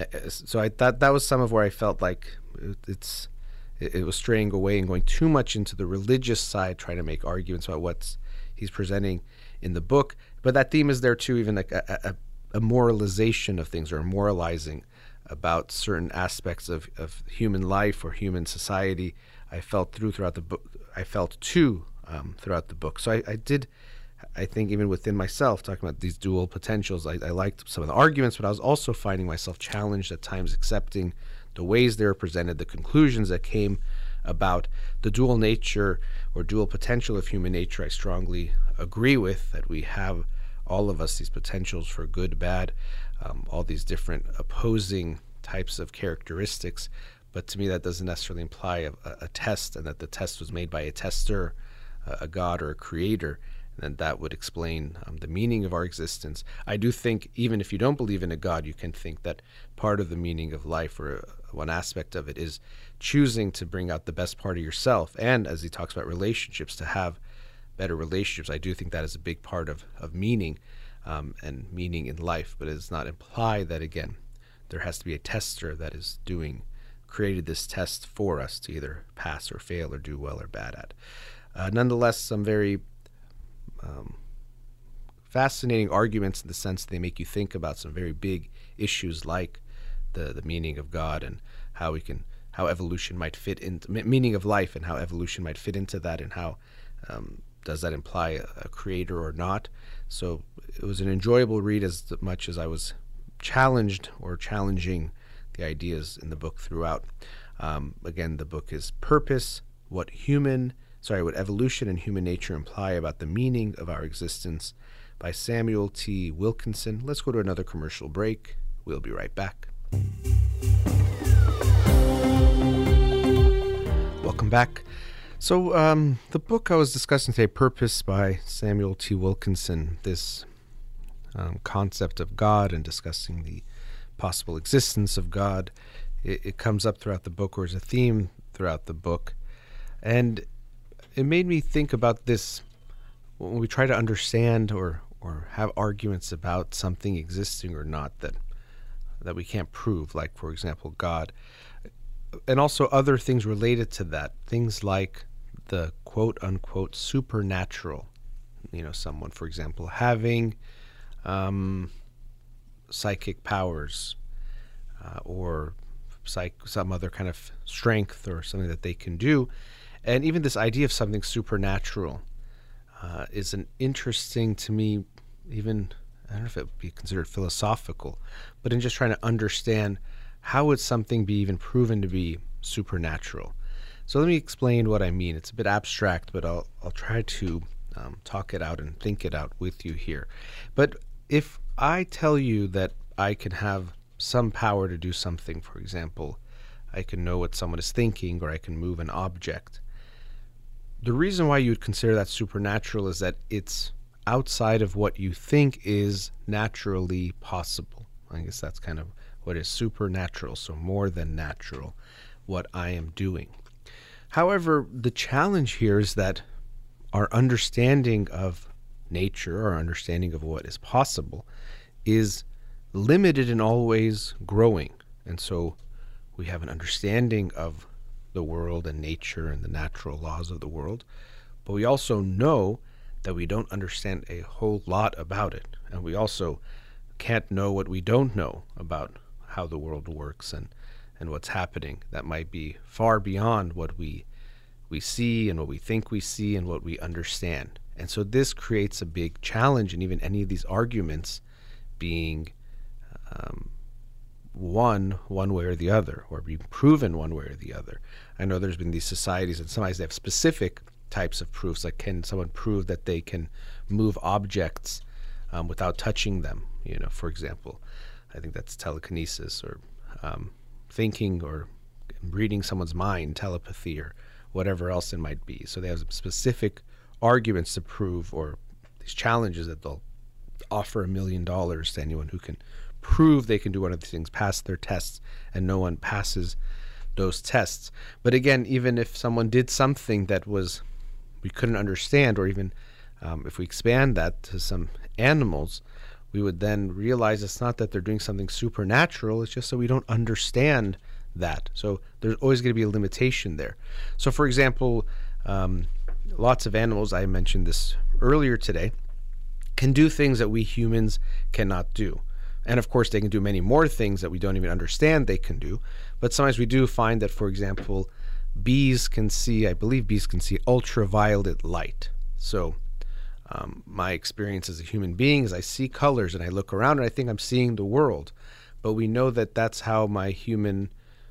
so I thought that was some of where I felt like it's it, it was straying away and going too much into the religious side, trying to make arguments about what's he's presenting in the book. But that theme is there too, even like a, a, a moralization of things, or moralizing about certain aspects of, of human life or human society. I felt through throughout the book. I felt too um, throughout the book. So I, I did, I think, even within myself, talking about these dual potentials, I, I liked some of the arguments, but I was also finding myself challenged at times, accepting the ways they were presented, the conclusions that came about. The dual nature or dual potential of human nature, I strongly agree with, that we have, all of us, these potentials for good, bad, um, all these different opposing types of characteristics. But to me, that doesn't necessarily imply a, a test, and that the test was made by a tester, a, a God or a creator, and then that would explain um, the meaning of our existence. I do think, even if you don't believe in a God, you can think that part of the meaning of life, or uh, one aspect of it, is choosing to bring out the best part of yourself. And as he talks about relationships, to have better relationships, I do think that is a big part of, of meaning um, and meaning in life. But it does not imply that, again, there has to be a tester that is doing, created this test for us to either pass or fail or do well or bad at. Uh, nonetheless, some very um, fascinating arguments, in the sense they make you think about some very big issues, like the, the meaning of God and how we can, how evolution might fit into, meaning of life and how evolution might fit into that, and how um, does that imply a, a creator or not. So it was an enjoyable read, as much as I was challenged or challenging the ideas in the book throughout. Um, again, the book is Purpose, What Human, sorry, What Evolution and Human Nature Imply About the Meaning of Our Existence, by Samuel T. Wilkinson. Let's go to another commercial break. We'll be right back. Welcome back. So um, the book I was discussing today, Purpose, by Samuel T. Wilkinson, this um, concept of God and discussing the possible existence of God, it, it comes up throughout the book, or is a theme throughout the book. And it made me think about this when we try to understand or, or have arguments about something existing or not that that we can't prove, like, for example, God, and also other things related to that, things like the quote-unquote supernatural, you know, someone, for example, having um, psychic powers uh, or psych- some other kind of strength or something that they can do. And even this idea of something supernatural uh, is an interesting, to me, even I don't know if it would be considered philosophical, but in just trying to understand how would something be even proven to be supernatural. So let me explain what I mean. It's a bit abstract, but I'll I'll try to um, talk it out and think it out with you here. But if I tell you that I can have some power to do something, for example, I can know what someone is thinking, or I can move an object. The reason why you would consider that supernatural is that it's outside of what you think is naturally possible. I guess that's kind of what is supernatural, so more than natural, what I am doing. However, the challenge here is that our understanding of nature, our understanding of what is possible, is limited and always growing. And so we have an understanding of the world and nature and the natural laws of the world, but we also know that we don't understand a whole lot about it. And we also can't know what we don't know about how the world works and, and what's happening. That might be far beyond what we we see and what we think we see and what we understand. And so this creates a big challenge in even any of these arguments being um, won one way or the other, or being proven one way or the other. I know there's been these societies, and sometimes they have specific types of proofs, like can someone prove that they can move objects um, without touching them, you know, for example. I think that's telekinesis, or um, thinking or reading someone's mind, telepathy, or whatever else it might be. So they have specific arguments to prove, or these challenges that they'll offer a million dollars to anyone who can prove they can do one of these things, pass their tests, and no one passes those tests. But again, even if someone did something that was we couldn't understand, or even um, if we expand that to some animals, we would then realize it's not that they're doing something supernatural, it's just that we don't understand that. So there's always going to be a limitation there. So for example, um, lots of animals, I mentioned this earlier today, can do things that we humans cannot do. And of course, they can do many more things that we don't even understand they can do. But sometimes we do find that, for example, bees can see, I believe bees can see ultraviolet light. So um, my experience as a human being is I see colors and I look around and I think I'm seeing the world. But we know that that's how my human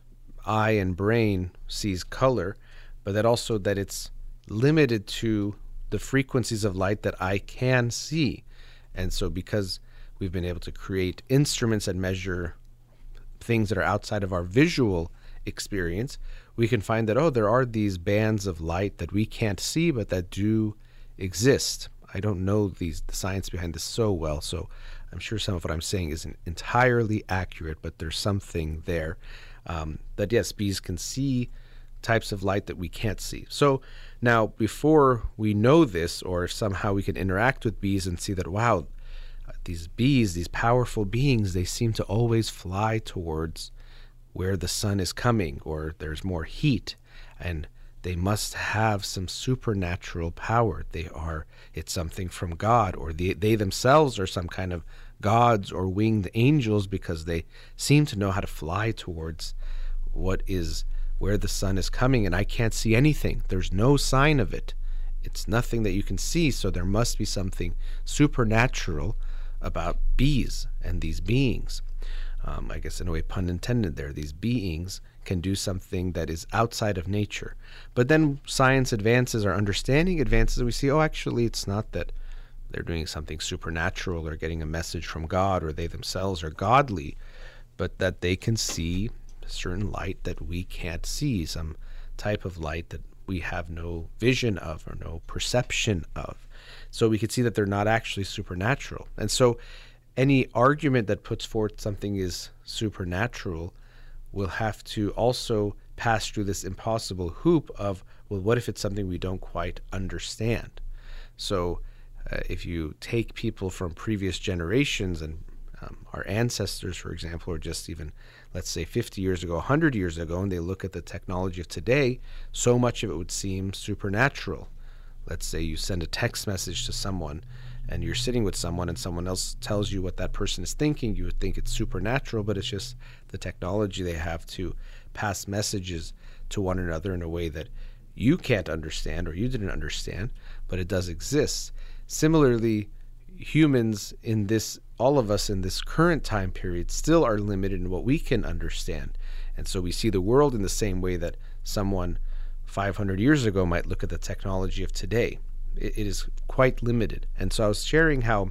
eye and brain sees color, but that also that it's limited to the frequencies of light that I can see. And so because we've been able to create instruments that measure things that are outside of our visual experience, we can find that, oh, there are these bands of light that we can't see, but that do exist. I don't know these, the science behind this so well, so I'm sure some of what I'm saying isn't entirely accurate, but there's something there. Um, that yes, bees can see types of light that we can't see. So now, before we know this, or if somehow we can interact with bees and see that, wow, these bees, these powerful beings, they seem to always fly towards where the sun is coming, or there's more heat, and they must have some supernatural power. They are, it's something from God, or they, they themselves are some kind of gods or winged angels, because they seem to know how to fly towards what is where the sun is coming, and I can't see anything. There's no sign of it. It's nothing that you can see, so there must be something supernatural about bees and these beings. Um, I guess in a way, pun intended there, these beings can do something that is outside of nature. But then science advances, our understanding advances, and we see, oh, actually, it's not that they're doing something supernatural or getting a message from God, or they themselves are godly, but that they can see certain light that we can't see, some type of light that we have no vision of or no perception of. So we could see that they're not actually supernatural. And so any argument that puts forth something is supernatural will have to also pass through this impossible hoop of, well, what if it's something we don't quite understand? So uh, if you take people from previous generations and um, our ancestors, for example, or just even, let's say, fifty years ago, one hundred years ago, and they look at the technology of today, so much of it would seem supernatural. Let's say you send a text message to someone and you're sitting with someone and someone else tells you what that person is thinking. You would think it's supernatural, but it's just the technology they have to pass messages to one another in a way that you can't understand or you didn't understand, but it does exist. Similarly, humans in this, all of us in this current time period, still are limited in what we can understand. And so we see the world in the same way that someone five hundred years ago might look at the technology of today. It, it is quite limited. And so I was sharing how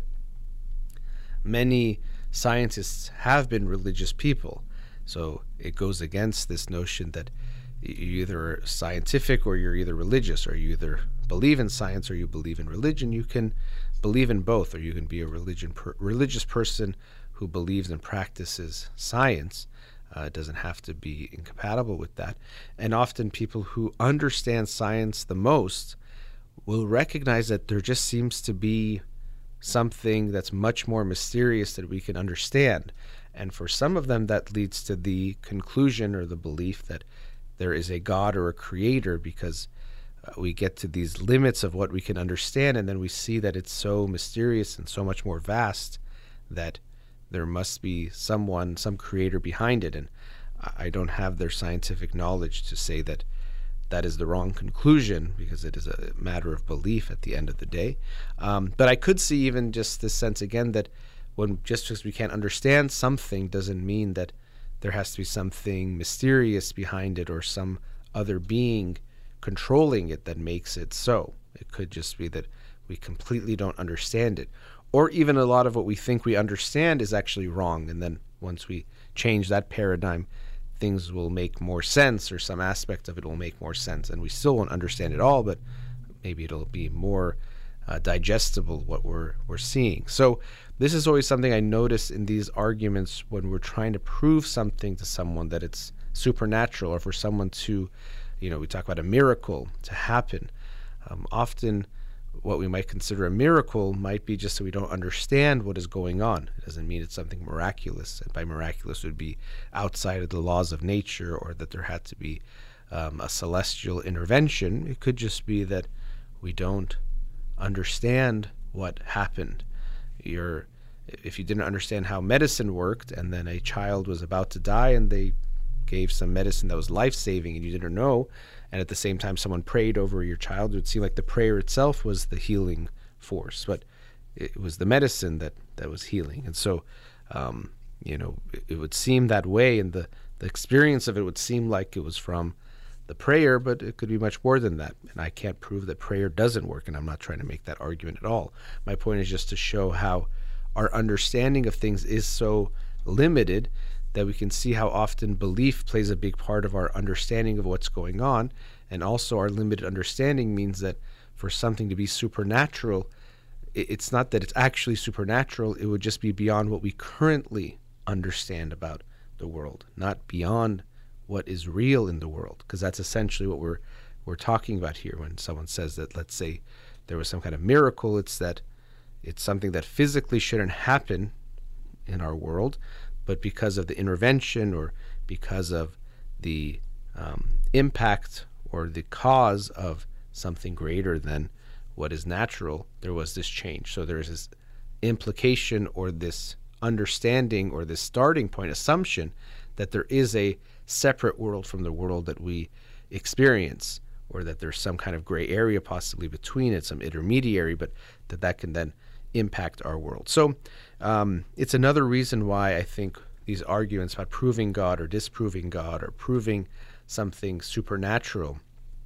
many scientists have been religious people. So it goes against this notion that you're either scientific or you're either religious, or you either believe in science or you believe in religion. You can believe in both, or you can be a religion per, religious person who believes and practices science. Uh, it doesn't have to be incompatible with that. And often people who understand science the most will recognize that there just seems to be something that's much more mysterious that we can understand. And for some of them, that leads to the conclusion or the belief that there is a God or a creator, because uh, we get to these limits of what we can understand, and then we see that it's so mysterious and so much more vast that there must be someone, some creator behind it. And I don't have their scientific knowledge to say that that is the wrong conclusion, because it is a matter of belief at the end of the day. Um, but I could see even just this sense again that when just because we can't understand something doesn't mean that there has to be something mysterious behind it or some other being controlling it that makes it so. It could just be that we completely don't understand it. Or even a lot of what we think we understand is actually wrong. And then once we change that paradigm, things will make more sense, or some aspect of it will make more sense. And we still won't understand it all, but maybe it'll be more uh, digestible what we're we're seeing. So this is always something I notice in these arguments when we're trying to prove something to someone, that it's supernatural, or for someone to, you know, we talk about a miracle to happen. Um, often what we might consider a miracle might be just that we don't understand what is going on. It doesn't mean it's something miraculous. And by miraculous would be outside of the laws of nature, or that there had to be um, a celestial intervention. It could just be that we don't understand what happened. You're, if you didn't understand how medicine worked, and then a child was about to die and they gave some medicine that was life-saving and you didn't know, and at the same time someone prayed over your child, it would seem like the prayer itself was the healing force, but it was the medicine that, that was healing. And so, um, you know, it, it would seem that way, and the, the experience of it would seem like it was from the prayer, but it could be much more than that. And I can't prove that prayer doesn't work, and I'm not trying to make that argument at all. My point is just to show how our understanding of things is so limited that we can see how often belief plays a big part of our understanding of what's going on. And also our limited understanding means that for something to be supernatural, it's not that it's actually supernatural, it would just be beyond what we currently understand about the world, not beyond what is real in the world, because that's essentially what we're we're talking about here. When someone says that, let's say there was some kind of miracle, it's that it's something that physically shouldn't happen in our world, but because of the intervention, or because of the um, impact or the cause of something greater than what is natural, there was this change. So there is this implication, or this understanding, or this starting point assumption that there is a separate world from the world that we experience, or that there's some kind of gray area possibly between it, some intermediary, but that that can then impact our world. So um, it's another reason why I think these arguments about proving God or disproving God or proving something supernatural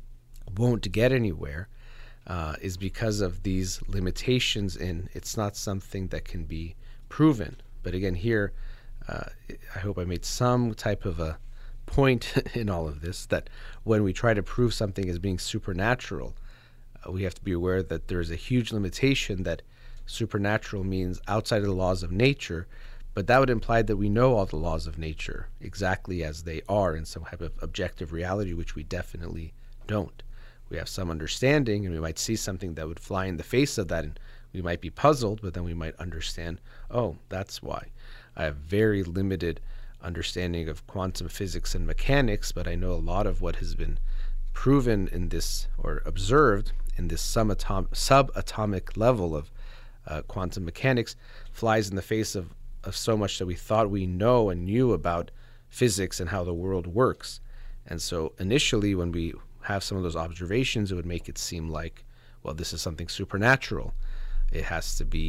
won't get anywhere, uh, is because of these limitations in it's not something that can be proven. But again, here, uh, I hope I made some type of a point in all of this, that when we try to prove something as being supernatural, uh, we have to be aware that there's a huge limitation, that supernatural means outside of the laws of nature, but that would imply that we know all the laws of nature exactly as they are in some type of objective reality, which we definitely don't. We have some understanding, and we might see something that would fly in the face of that, and we might be puzzled, but then we might understand, oh, that's why. I have very limited understanding of quantum physics and mechanics, but I know a lot of what has been proven in this, or observed in this subatom- subatomic level of uh, quantum mechanics, flies in the face of, of so much that we thought we know and knew about physics and how the world works. And so initially, when we have some of those observations, it would make it seem like, well, this is something supernatural. It has to be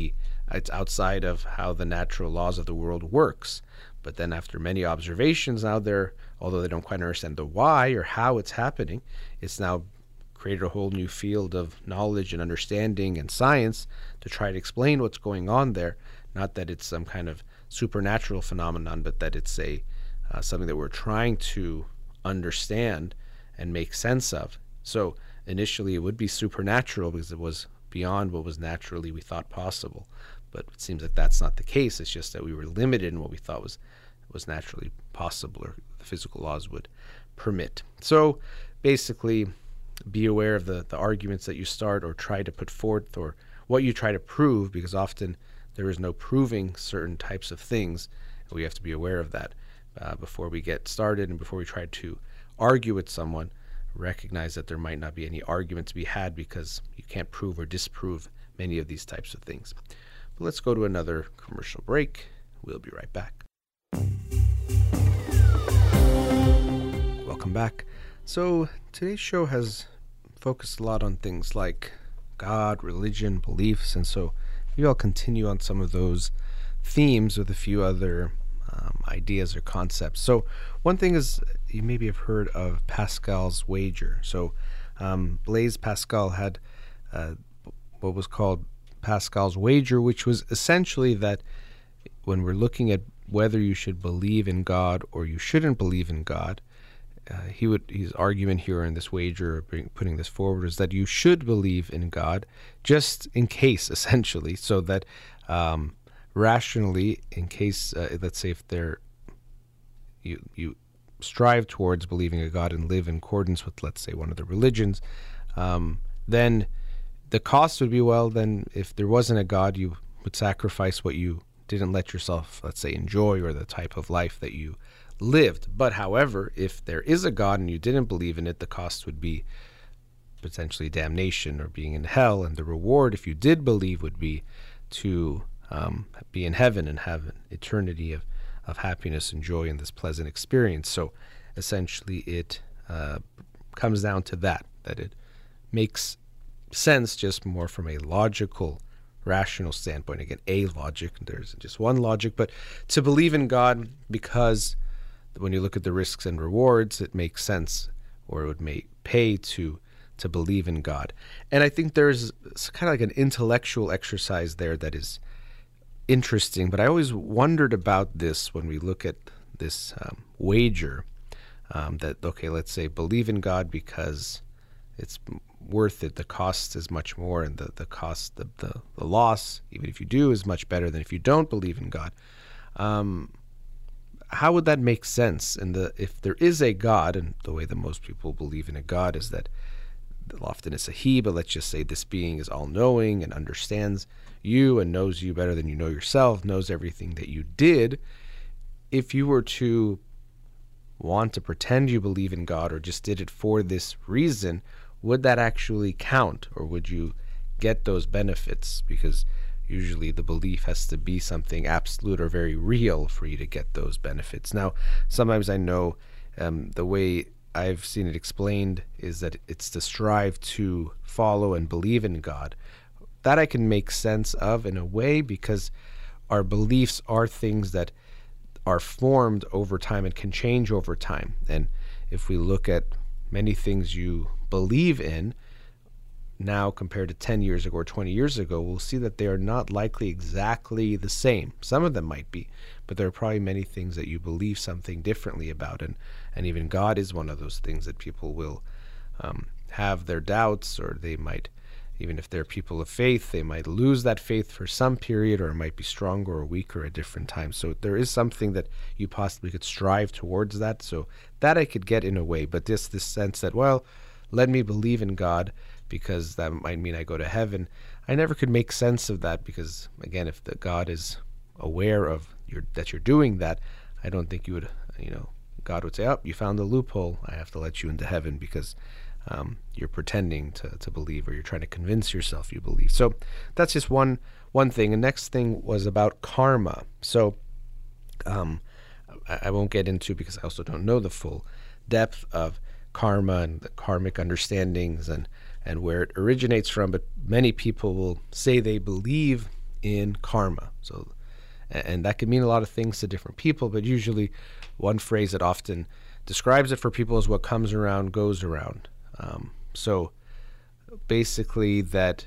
it's outside of how the natural laws of the world works. But then after many observations, now they're, although they don't quite understand the why or how it's happening, it's now created a whole new field of knowledge and understanding and science to try to explain what's going on there. Not that it's some kind of supernatural phenomenon, but that it's a uh, something that we're trying to understand and make sense of. So initially it would be supernatural because it was beyond what was naturally we thought possible. But it seems that that's not the case. It's just that we were limited in what we thought was was naturally possible or the physical laws would permit. So basically, be aware of the, the arguments that you start or try to put forth or what you try to prove, because often there is no proving certain types of things. And we have to be aware of that uh, before we get started and before we try to argue with someone. Recognize that there might not be any argument to be had because you can't prove or disprove many of these types of things. But let's go to another commercial break. We'll be right back. Welcome back. So today's show has focused a lot on things like God, religion, beliefs, and so maybe I'll continue on some of those themes with a few other um, ideas or concepts. So one thing is, you maybe have heard of Pascal's wager. So um, Blaise Pascal had uh, what was called Pascal's wager, which was essentially that when we're looking at whether you should believe in God or you shouldn't believe in God, uh, he would his argument here in this wager, putting this forward, is that you should believe in God just in case, essentially, so that um, rationally, in case, uh, let's say, if there you you strive towards believing in God and live in accordance with, let's say, one of the religions, um, then the cost would be, well, then if there wasn't a God, you would sacrifice what you didn't let yourself, let's say, enjoy, or the type of life that you lived. But however, if there is a God and you didn't believe in it, the cost would be potentially damnation or being in hell, and the reward, if you did believe, would be to um, be in heaven and have an eternity of, of happiness and joy in this pleasant experience. So essentially it uh, comes down to that, that it makes sense just more from a logical, rational standpoint. Again, a logic, there's just one logic, but to believe in God, because when you look at the risks and rewards, it makes sense, or it would make pay to to believe in God. And I think there's kind of like an intellectual exercise there that is interesting, but I always wondered about this when we look at this um, wager, um, that, okay, let's say believe in God because it's worth it. The cost is much more, and the, the cost, the, the, the loss, even if you do, is much better than if you don't believe in God. Um, how would that make sense? And the if there is a God, and the way that most people believe in a God is that often it's a he, but let's just say this being is all-knowing and understands you and knows you better than you know yourself, knows everything that you did. If you were to want to pretend you believe in God or just did it for this reason, would that actually count, or would you get those benefits? Because usually the belief has to be something absolute or very real for you to get those benefits. Now, sometimes I know um, the way I've seen it explained is that it's to strive to follow and believe in God. That I can make sense of in a way, because our beliefs are things that are formed over time and can change over time. And if we look at many things you believe in now compared to ten years ago or twenty years ago, we'll see that they are not likely exactly the same. Some of them might be, but there are probably many things that you believe something differently about. And, and even God is one of those things that people will um, have their doubts, or they might, even if they're people of faith, they might lose that faith for some period, or it might be stronger or weaker at different times. So there is something that you possibly could strive towards that. So that I could get in a way, but this this sense that, well, let me believe in God because that might mean I go to heaven. I never could make sense of that, because again, if the God is aware of your that you're doing that, I don't think you would, you know, God would say, oh, you found a loophole, I have to let you into heaven because um, you're pretending to, to believe, or you're trying to convince yourself you believe. So that's just one one thing. The next thing was about karma. So um, I, I won't get into, because I also don't know the full depth of karma and the karmic understandings and, and where it originates from, but many people will say they believe in karma. So, and that can mean a lot of things to different people, but usually one phrase that often describes it for people is what comes around goes around. Um, so basically that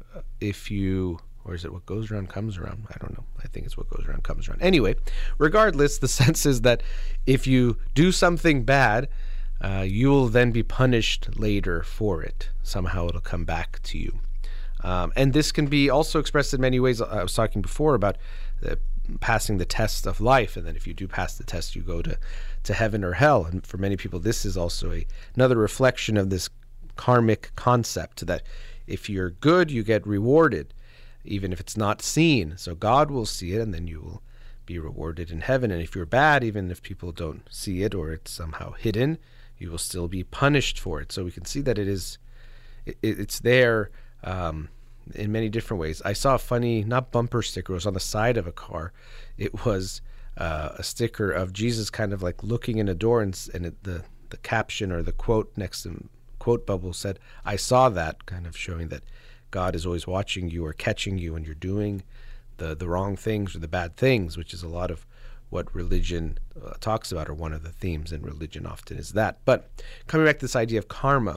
if you, or is it what goes around comes around? I don't know. I think it's what goes around comes around. Anyway, regardless, the sense is that if you do something bad, uh, you will then be punished later for it. Somehow it'll come back to you. Um, and this can be also expressed in many ways. I was talking before about the passing the test of life, and then if you do pass the test, you go to, to heaven or hell. And for many people, this is also a, another reflection of this karmic concept that if you're good, you get rewarded, even if it's not seen. So God will see it, and then you will be rewarded in heaven. And if you're bad, even if people don't see it or it's somehow hidden, you will still be punished for it. So we can see that it is, it, it's there um, in many different ways. I saw a funny, not bumper sticker, it was on the side of a car. It was uh, a sticker of Jesus kind of like looking in a door, and, and it, the, the caption or the quote next to quote bubble said, "I saw that," kind of showing that God is always watching you or catching you when you're doing the, the wrong things or the bad things, which is a lot of what religion uh, talks about, or one of the themes in religion often is that. But coming back to this idea of karma,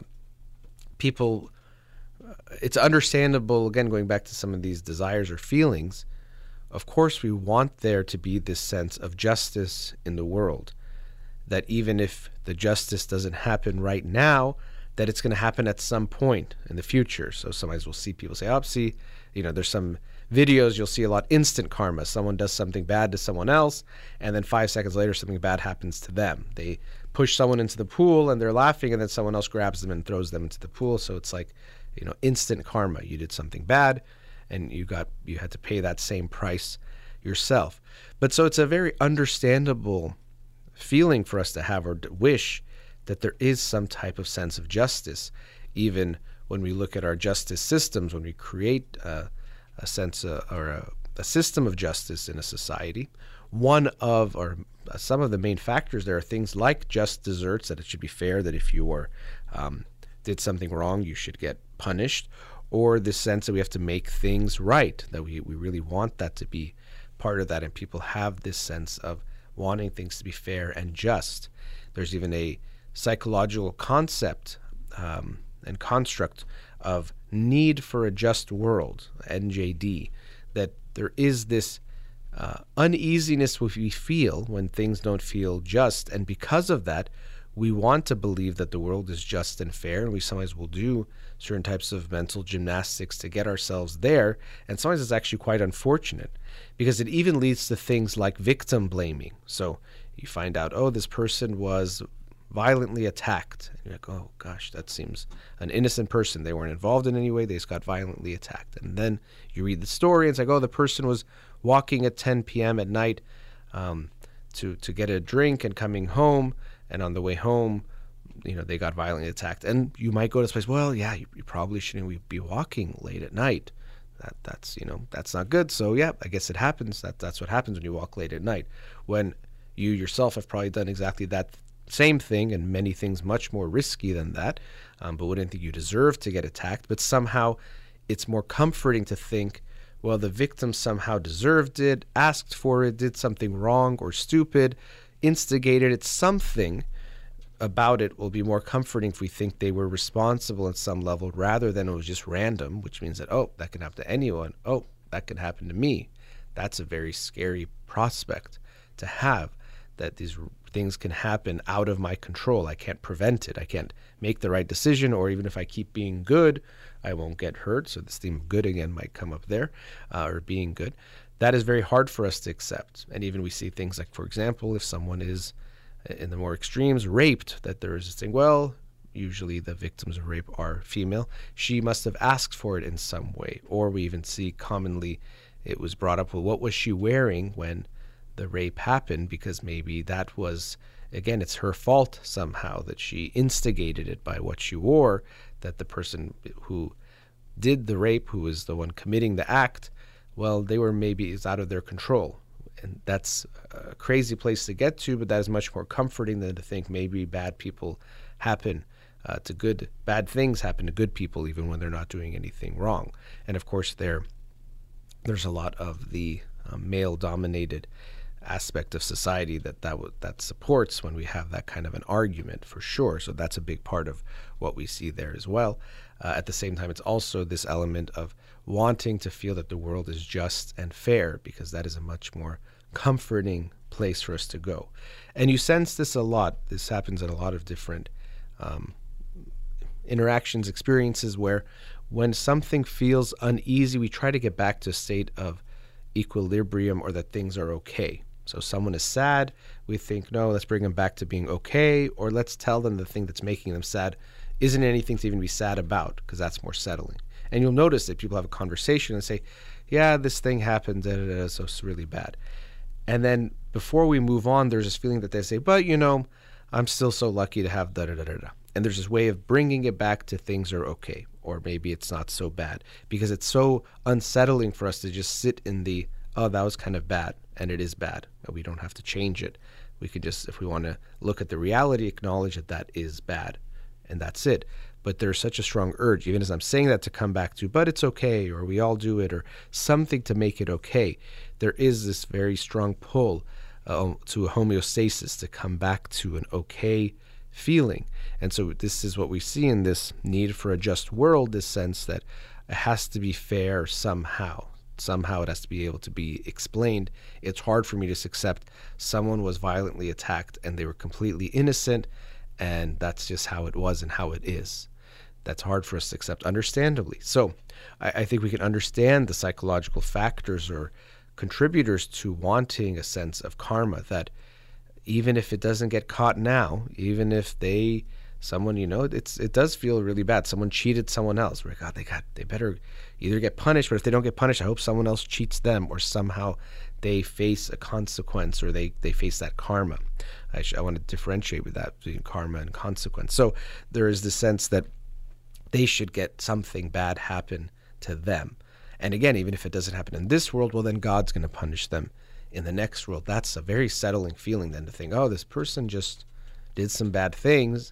people, uh, it's understandable, again, going back to some of these desires or feelings, of course we want there to be this sense of justice in the world, that even if the justice doesn't happen right now, that it's going to happen at some point in the future. So sometimes we'll see people say, oh, see, you know, there's some videos you'll see a lot, instant karma. Someone does something bad to someone else, and then five seconds later, something bad happens to them. They push someone into the pool, and they're laughing, and then someone else grabs them and throws them into the pool. So it's like, you know, instant karma. You did something bad, and you got you had to pay that same price yourself. But so it's a very understandable feeling for us to have, or wish that there is some type of sense of justice, even when we look at our justice systems, when we create uh, a sense of, or a, a system of justice in a society. One of, or some of the main factors there are things like just desserts, that it should be fair, that if you are, um, did something wrong, you should get punished, or this sense that we have to make things right, that we, we really want that to be part of that, and people have this sense of wanting things to be fair and just. There's even a psychological concept um, and construct of need for a just world, N J D, that there is this uh, uneasiness we feel when things don't feel just, and because of that, we want to believe that the world is just and fair, and we sometimes will do certain types of mental gymnastics to get ourselves there, and sometimes it's actually quite unfortunate, because it even leads to things like victim blaming. So you find out, oh, this person was violently attacked. And you're like, oh gosh, that seems an innocent person. They weren't involved in any way. They just got violently attacked. And then you read the story and it's like, oh, the person was walking at ten p.m. at night um, to, to get a drink and coming home. And on the way home, you know, they got violently attacked. And you might go to this place, well, yeah, you, you probably shouldn't be walking late at night. That That's, you know, that's not good. So yeah, I guess it happens. That That's what happens when you walk late at night. When you yourself have probably done exactly that same thing, and many things much more risky than that, um, but wouldn't think you deserve to get attacked. But somehow it's more comforting to think, well, the victim somehow deserved it, asked for it, did something wrong or stupid, instigated it. Something about it will be more comforting if we think they were responsible at some level, rather than it was just random, which means that, oh, that can happen to anyone. Oh, that can happen to me. That's a very scary prospect to have, that these things can happen out of my control. I can't prevent it. I can't make the right decision, or even if I keep being good, I won't get hurt. So this theme of good again might come up there, uh, or being good. That is very hard for us to accept. And even we see things like, for example, if someone is, in the more extremes, raped, that there is this thing, well, usually the victims of rape are female. She must have asked for it in some way. Or we even see commonly it was brought up, well, what was she wearing when the rape happened? Because maybe that was, again, it's her fault somehow, that she instigated it by what she wore, that the person who did the rape, who was the one committing the act, well, they were maybe, it's out of their control. And that's a crazy place to get to, but that is much more comforting than to think maybe bad people happen uh, to good, bad things happen to good people even when they're not doing anything wrong. And of course, there there's a lot of the uh, male-dominated aspect of society that that, w- that supports when we have that kind of an argument, for sure. So that's a big part of what we see there as well. Uh, at the same time, it's also this element of wanting to feel that the world is just and fair, because that is a much more comforting place for us to go. And you sense this a lot. This happens in a lot of different um, interactions, experiences, where when something feels uneasy, we try to get back to a state of equilibrium, or that things are okay. So someone is sad, we think, no, let's bring them back to being okay, or let's tell them the thing that's making them sad isn't anything to even be sad about, because that's more settling. And you'll notice that people have a conversation and say, yeah, this thing happened, da, da, da, so it's really bad. And then before we move on, there's this feeling that they say, but you know, I'm still so lucky to have da da da da da. And there's this way of bringing it back to things are okay, or maybe it's not so bad, because it's so unsettling for us to just sit in the, oh, that was kind of bad, and it is bad. We don't have to change it. We could just, if we want to look at the reality, acknowledge that that is bad, and that's it. But there's such a strong urge, even as I'm saying that, to come back to, but it's okay, or we all do it, or something to make it okay. There is this very strong pull uh, to a homeostasis, to come back to an okay feeling. And so this is what we see in this need for a just world, this sense that it has to be fair somehow. Somehow it has to be able to be explained. It's hard for me to accept someone was violently attacked and they were completely innocent, and that's just how it was and how it is. That's hard for us to accept, understandably. So I, I think we can understand the psychological factors or contributors to wanting a sense of karma, that even if it doesn't get caught now, even if they, someone, you know, it's it does feel really bad. Someone cheated someone else. We're like, God, they got, they better either get punished, but if they don't get punished, I hope someone else cheats them, or somehow they face a consequence, or they, they face that karma. I, sh- I want to differentiate with that between karma and consequence. So there is the sense that they should get something bad happen to them. And again, even if it doesn't happen in this world, well, then God's going to punish them in the next world. That's a very settling feeling then, to think, oh, this person just did some bad things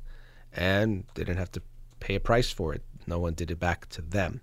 and didn't have to pay a price for it. No one did it back to them.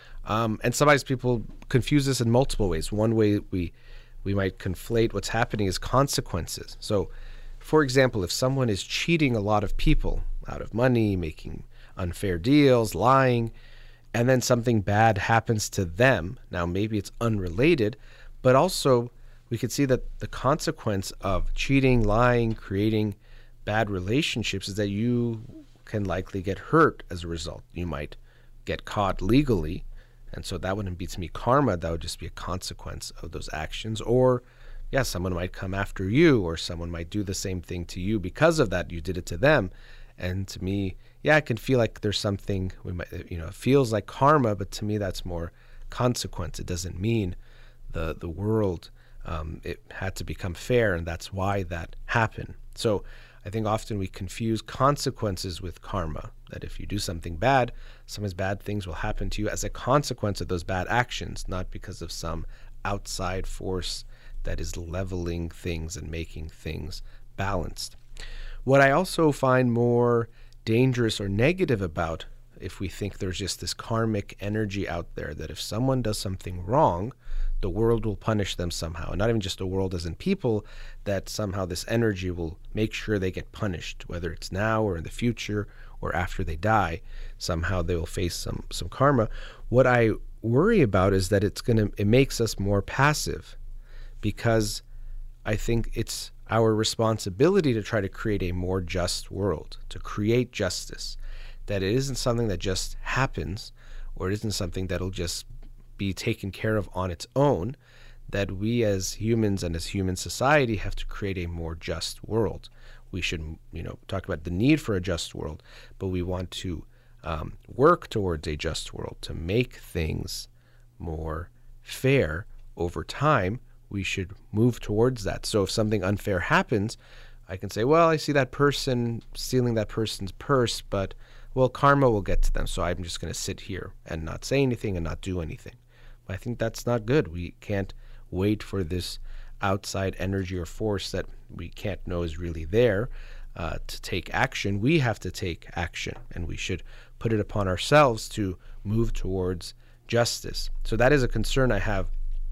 Um, and sometimes people confuse this in multiple ways. One way we we might conflate what's happening is consequences. So, for example, if someone is cheating a lot of people out of money, making unfair deals, lying, and then something bad happens to them, now maybe it's unrelated, but also we could see that the consequence of cheating, lying, creating bad relationships is that you can likely get hurt as a result. You might get caught legally, and so that wouldn't be, to me, karma. That would just be a consequence of those actions. Or, yeah, someone might come after you, or someone might do the same thing to you because of that. You did it to them. And to me, yeah, it can feel like there's something, we might, you know, it feels like karma, but to me that's more consequence. It doesn't mean the the world, um, it had to become fair, and that's why that happened. So I think often we confuse consequences with karma, that if you do something bad, sometimes bad things will happen to you as a consequence of those bad actions, not because of some outside force that is leveling things and making things balanced. What I also find more dangerous or negative about, if we think there's just this karmic energy out there, that if someone does something wrong, the world will punish them somehow. And not even just the world as in people, that somehow this energy will make sure they get punished, whether it's now or in the future or after they die. Somehow they will face some, some karma. What I worry about is that it's gonna it makes us more passive, because I think it's our responsibility to try to create a more just world, to create justice, that it isn't something that just happens, or it isn't something that'll just be taken care of on its own, that we as humans and as human society have to create a more just world. We should, you know, talk about the need for a just world, but we want to um, work towards a just world, to make things more fair over time. We should move towards that. So if something unfair happens, I can say, well, I see that person stealing that person's purse, but, well, karma will get to them, so I'm just going to sit here and not say anything and not do anything. But I think that's not good. We can't wait for this outside energy or force that we can't know is really there uh, to take action. We have to take action, and we should put it upon ourselves to move towards justice. So that is a concern I have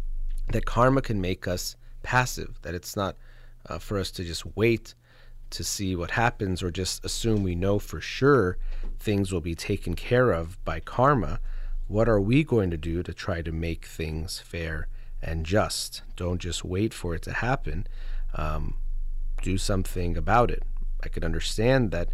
that karma can make us passive, that it's not uh, for us to just wait to see what happens or just assume we know for sure things will be taken care of by karma. What are we going to do to try to make things fair and just? Don't just wait for it to happen. Um, do something about it. I could understand that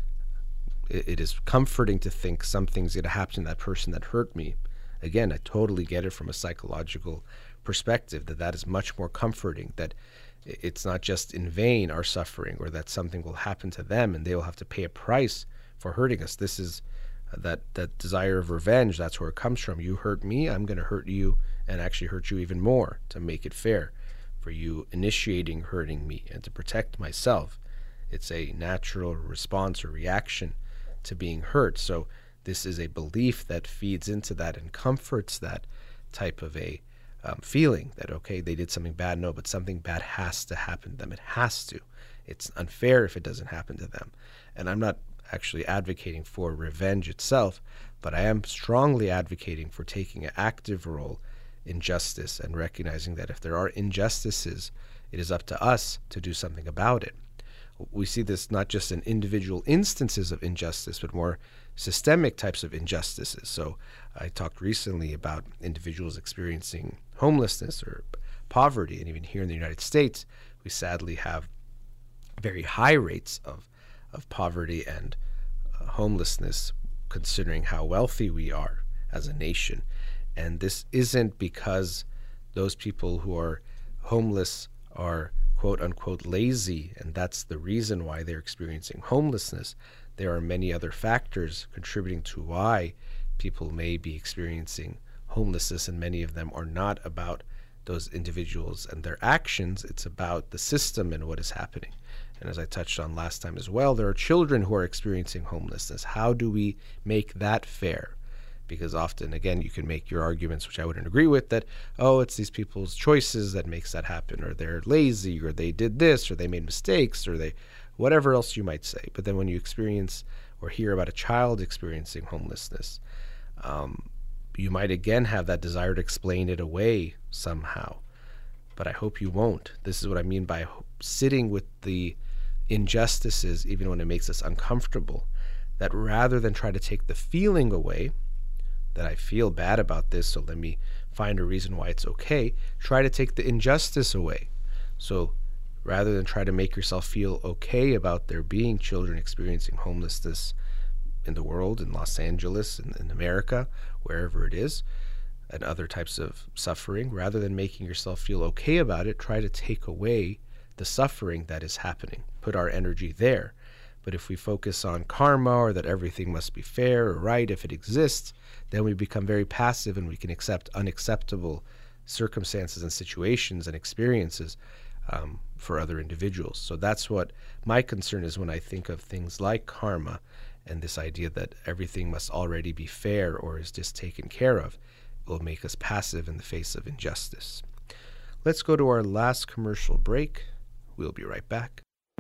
it, it is comforting to think something's going to happen to that person that hurt me. Again, I totally get it from a psychological perspective, that that is much more comforting, that it's not just in vain our suffering, or that something will happen to them and they will have to pay a price for hurting us. This is uh, that that desire of revenge. That's where it comes from. You hurt me, I'm going to hurt you and actually hurt you even more to make it fair for you initiating hurting me and to protect myself. It's a natural response or reaction to being hurt. So this is a belief that feeds into that and comforts that type of a Um, feeling that, okay, they did something bad. No, but something bad has to happen to them. It has to. It's unfair if it doesn't happen to them. And I'm not actually advocating for revenge itself, but I am strongly advocating for taking an active role in justice and recognizing that if there are injustices, it is up to us to do something about it. We see this not just in individual instances of injustice, but more systemic types of injustices. So I talked recently about individuals experiencing homelessness or poverty, and even here in the United States, we sadly have very high rates of, of poverty and uh, homelessness, considering how wealthy we are as a nation. And this isn't because those people who are homeless are quote unquote lazy, and that's the reason why they're experiencing homelessness. There are many other factors contributing to why people may be experiencing homelessness, and many of them are not about those individuals and their actions. It's about the system and what is happening. And as I touched on last time as well, there are children who are experiencing homelessness. How do we make that fair? Because often, again, you can make your arguments, which I wouldn't agree with, that, oh, it's these people's choices that makes that happen, or they're lazy, or they did this, or they made mistakes, or they, whatever else you might say. But then when you experience or hear about a child experiencing homelessness, um, you might again have that desire to explain it away somehow. But I hope you won't. This is what I mean by sitting with the injustices, even when it makes us uncomfortable, that rather than try to take the feeling away, that I feel bad about this, so let me find a reason why it's okay, try to take the injustice away. So rather than try to make yourself feel okay about there being children experiencing homelessness in the world, in Los Angeles, in, in America, wherever it is, and other types of suffering, rather than making yourself feel okay about it, try to take away the suffering that is happening. Put our energy there. But if we focus on karma, or that everything must be fair or right if it exists, then we become very passive, and we can accept unacceptable circumstances and situations and experiences um, for other individuals. So that's what my concern is when I think of things like karma and this idea that everything must already be fair or is just taken care of. It will make us passive in the face of injustice. Let's go to our last commercial break. We'll be right back.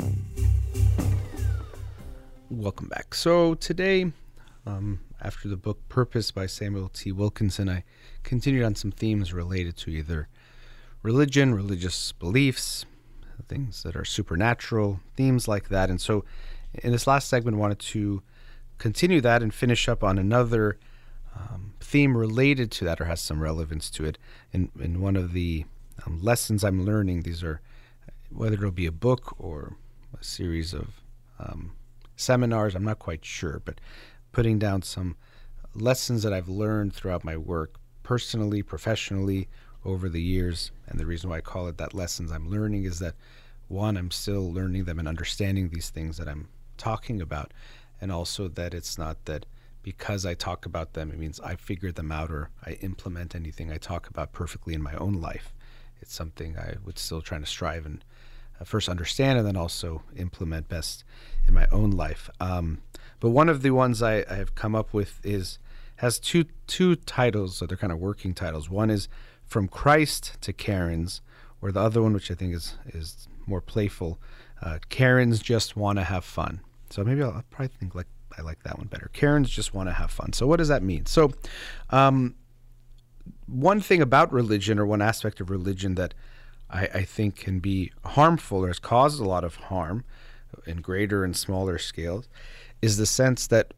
Welcome back. So today, um, after the book Purpose by Samuel T. Wilkinson, I continued on some themes related to either religion, religious beliefs, things that are supernatural, themes like that. And so in this last segment, I wanted to continue that and finish up on another um, theme related to that, or has some relevance to it. In, in one of the um, lessons I'm learning, these are, whether it'll be a book or a series of um, seminars, I'm not quite sure, but putting down some lessons that I've learned throughout my work, personally, professionally, over the years. And the reason why I call it that lessons I'm learning is that, one, I'm still learning them and understanding these things that I'm talking about. And also that it's not that because I talk about them, it means I figured them out or I implement anything I talk about perfectly in my own life. It's something I would still try to strive and uh, first understand and then also implement best in my own life. Um, but one of the ones I, I have come up with is has two two titles, so they're kind of working titles. One is From Christ to Karens, or the other one, which I think is is more playful, uh, Karens Just Want to Have Fun. So maybe I'll, I'll probably think like I like that one better. Karens Just Want to Have Fun. So what does that mean? So um, one thing about religion, or one aspect of religion that I, I think can be harmful or has caused a lot of harm in greater and smaller scales, is the sense that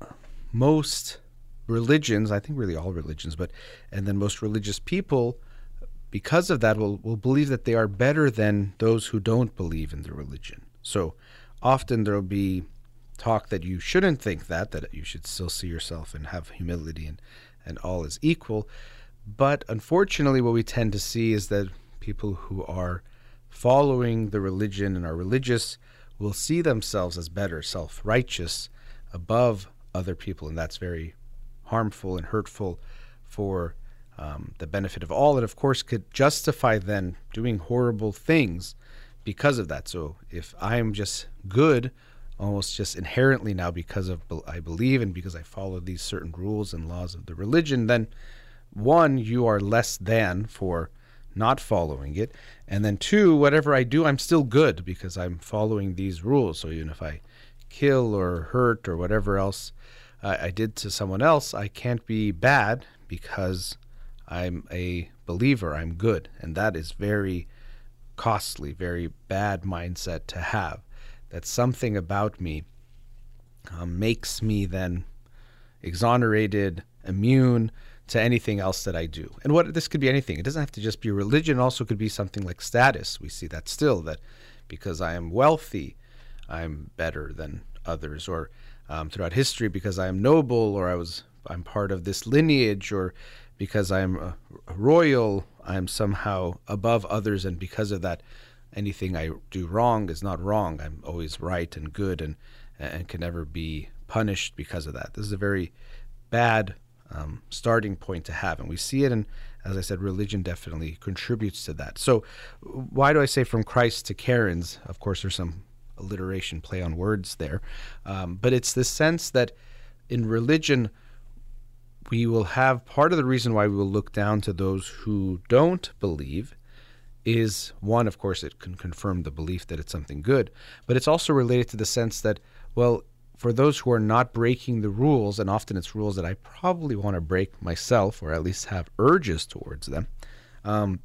most religions, I think really all religions, but and then most religious people, because of that, will, will believe that they are better than those who don't believe in the religion. So often there will be talk that you shouldn't think that, that you should still see yourself and have humility and, and all is equal. But unfortunately, what we tend to see is that people who are following the religion and are religious will see themselves as better, self-righteous, above other people, and that's very harmful and hurtful for um, the benefit of all, and of course could justify then doing horrible things because of that. So if I'm just good, almost just inherently now because of I believe and because I follow these certain rules and laws of the religion, then one, you are less than for not following it, and then two, whatever I do, I'm still good because I'm following these rules. So even if I kill or hurt or whatever else uh, I did to someone else, I can't be bad because I'm a believer, I'm good. And that is very costly, very bad mindset to have. That something about me um, makes me then exonerated, immune to anything else that I do. And what this could be anything. It doesn't have to just be religion. It also could be something like status. We see that still, that because I am wealthy, I'm better than others, or um, throughout history, because I am noble, or I was I'm part of this lineage, or because I'm a royal, I'm somehow above others, and because of that, anything I do wrong is not wrong. I'm always right and good, and and can never be punished because of that. This is a very bad um, starting point to have, and we see it. And as I said, religion definitely contributes to that. So, why do I say from Christ to Karens? Of course, there's some alliteration, play on words there, um, but it's this sense that in religion we will have part of the reason why we will look down to those who don't believe is one, of course, it can confirm the belief that it's something good, but it's also related to the sense that, well, for those who are not breaking the rules, and often it's rules that I probably want to break myself, or at least have urges towards them, um,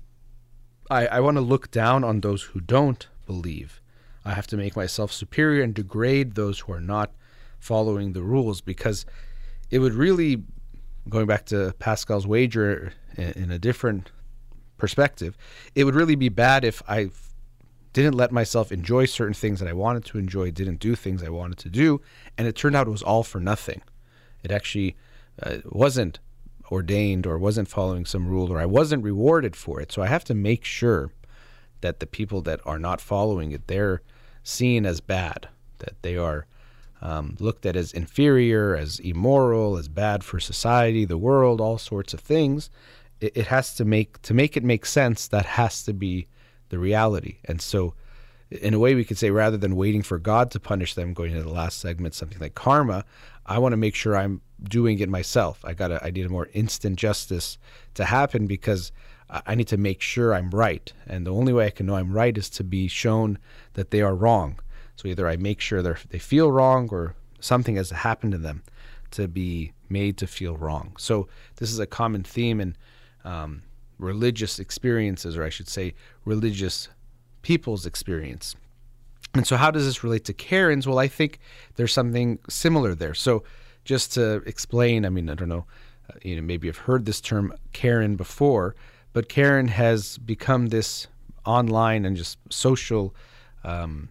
I, I want to look down on those who don't believe. I have to make myself superior and degrade those who are not following the rules, because it would really, going back to Pascal's wager in, in a different perspective, it would really be bad if I didn't let myself enjoy certain things that I wanted to enjoy, didn't do things I wanted to do, and it turned out it was all for nothing. It actually uh, wasn't ordained or wasn't following some rule, or I wasn't rewarded for it. So I have to make sure that the people that are not following it, they're seen as bad, that they are um, looked at as inferior, as immoral, as bad for society, the world, all sorts of things. It, it has to make, to make it make sense, that has to be the reality. And so in a way we could say, rather than waiting for God to punish them, going into the last segment, something like karma, I want to make sure I'm doing it myself. I gotta, I need a more instant justice to happen, because I need to make sure I'm right. And the only way I can know I'm right is to be shown that they are wrong. So either I make sure they they feel wrong, or something has happened to them to be made to feel wrong. So this is a common theme in um, religious experiences, or I should say religious people's experience. And so how does this relate to Karens? Well, I think there's something similar there. So just to explain, I mean, I don't know, uh, you know, maybe you've heard this term Karen before, but Karen has become this online and just social um,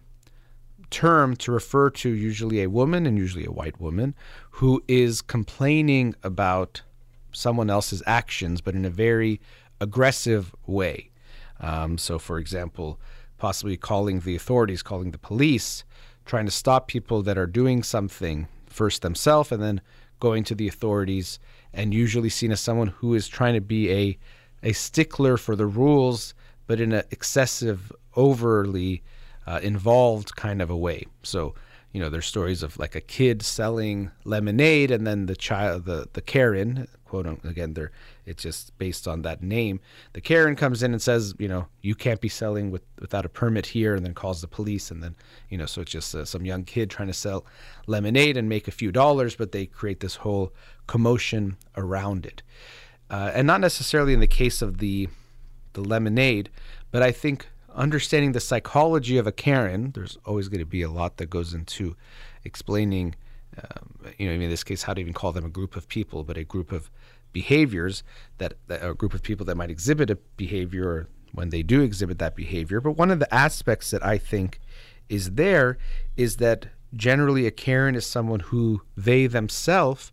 term to refer to usually a woman, and usually a white woman, who is complaining about someone else's actions, but in a very aggressive way. Um, so, for example, possibly calling the authorities, calling the police, trying to stop people that are doing something first themselves, and then going to the authorities, and usually seen as someone who is trying to be a a stickler for the rules, but in an excessive, overly uh, involved kind of a way. So, you know, there's stories of like a kid selling lemonade, and then the child, the the Karen, quote unquote, again, they're, it's just based on that name. The Karen comes in and says, you know, you can't be selling with, without a permit here, and then calls the police, and then, you know, so it's just uh, some young kid trying to sell lemonade and make a few dollars, but they create this whole commotion around it. uh, and not necessarily in the case of the the lemonade, but I think understanding the psychology of a Karen, there's always going to be a lot that goes into explaining, um, you know, in this case, how to even call them a group of people, but a group of behaviors that, that a group of people that might exhibit a behavior or when they do exhibit that behavior. But one of the aspects that I think is there is that generally a Karen is someone who they themselves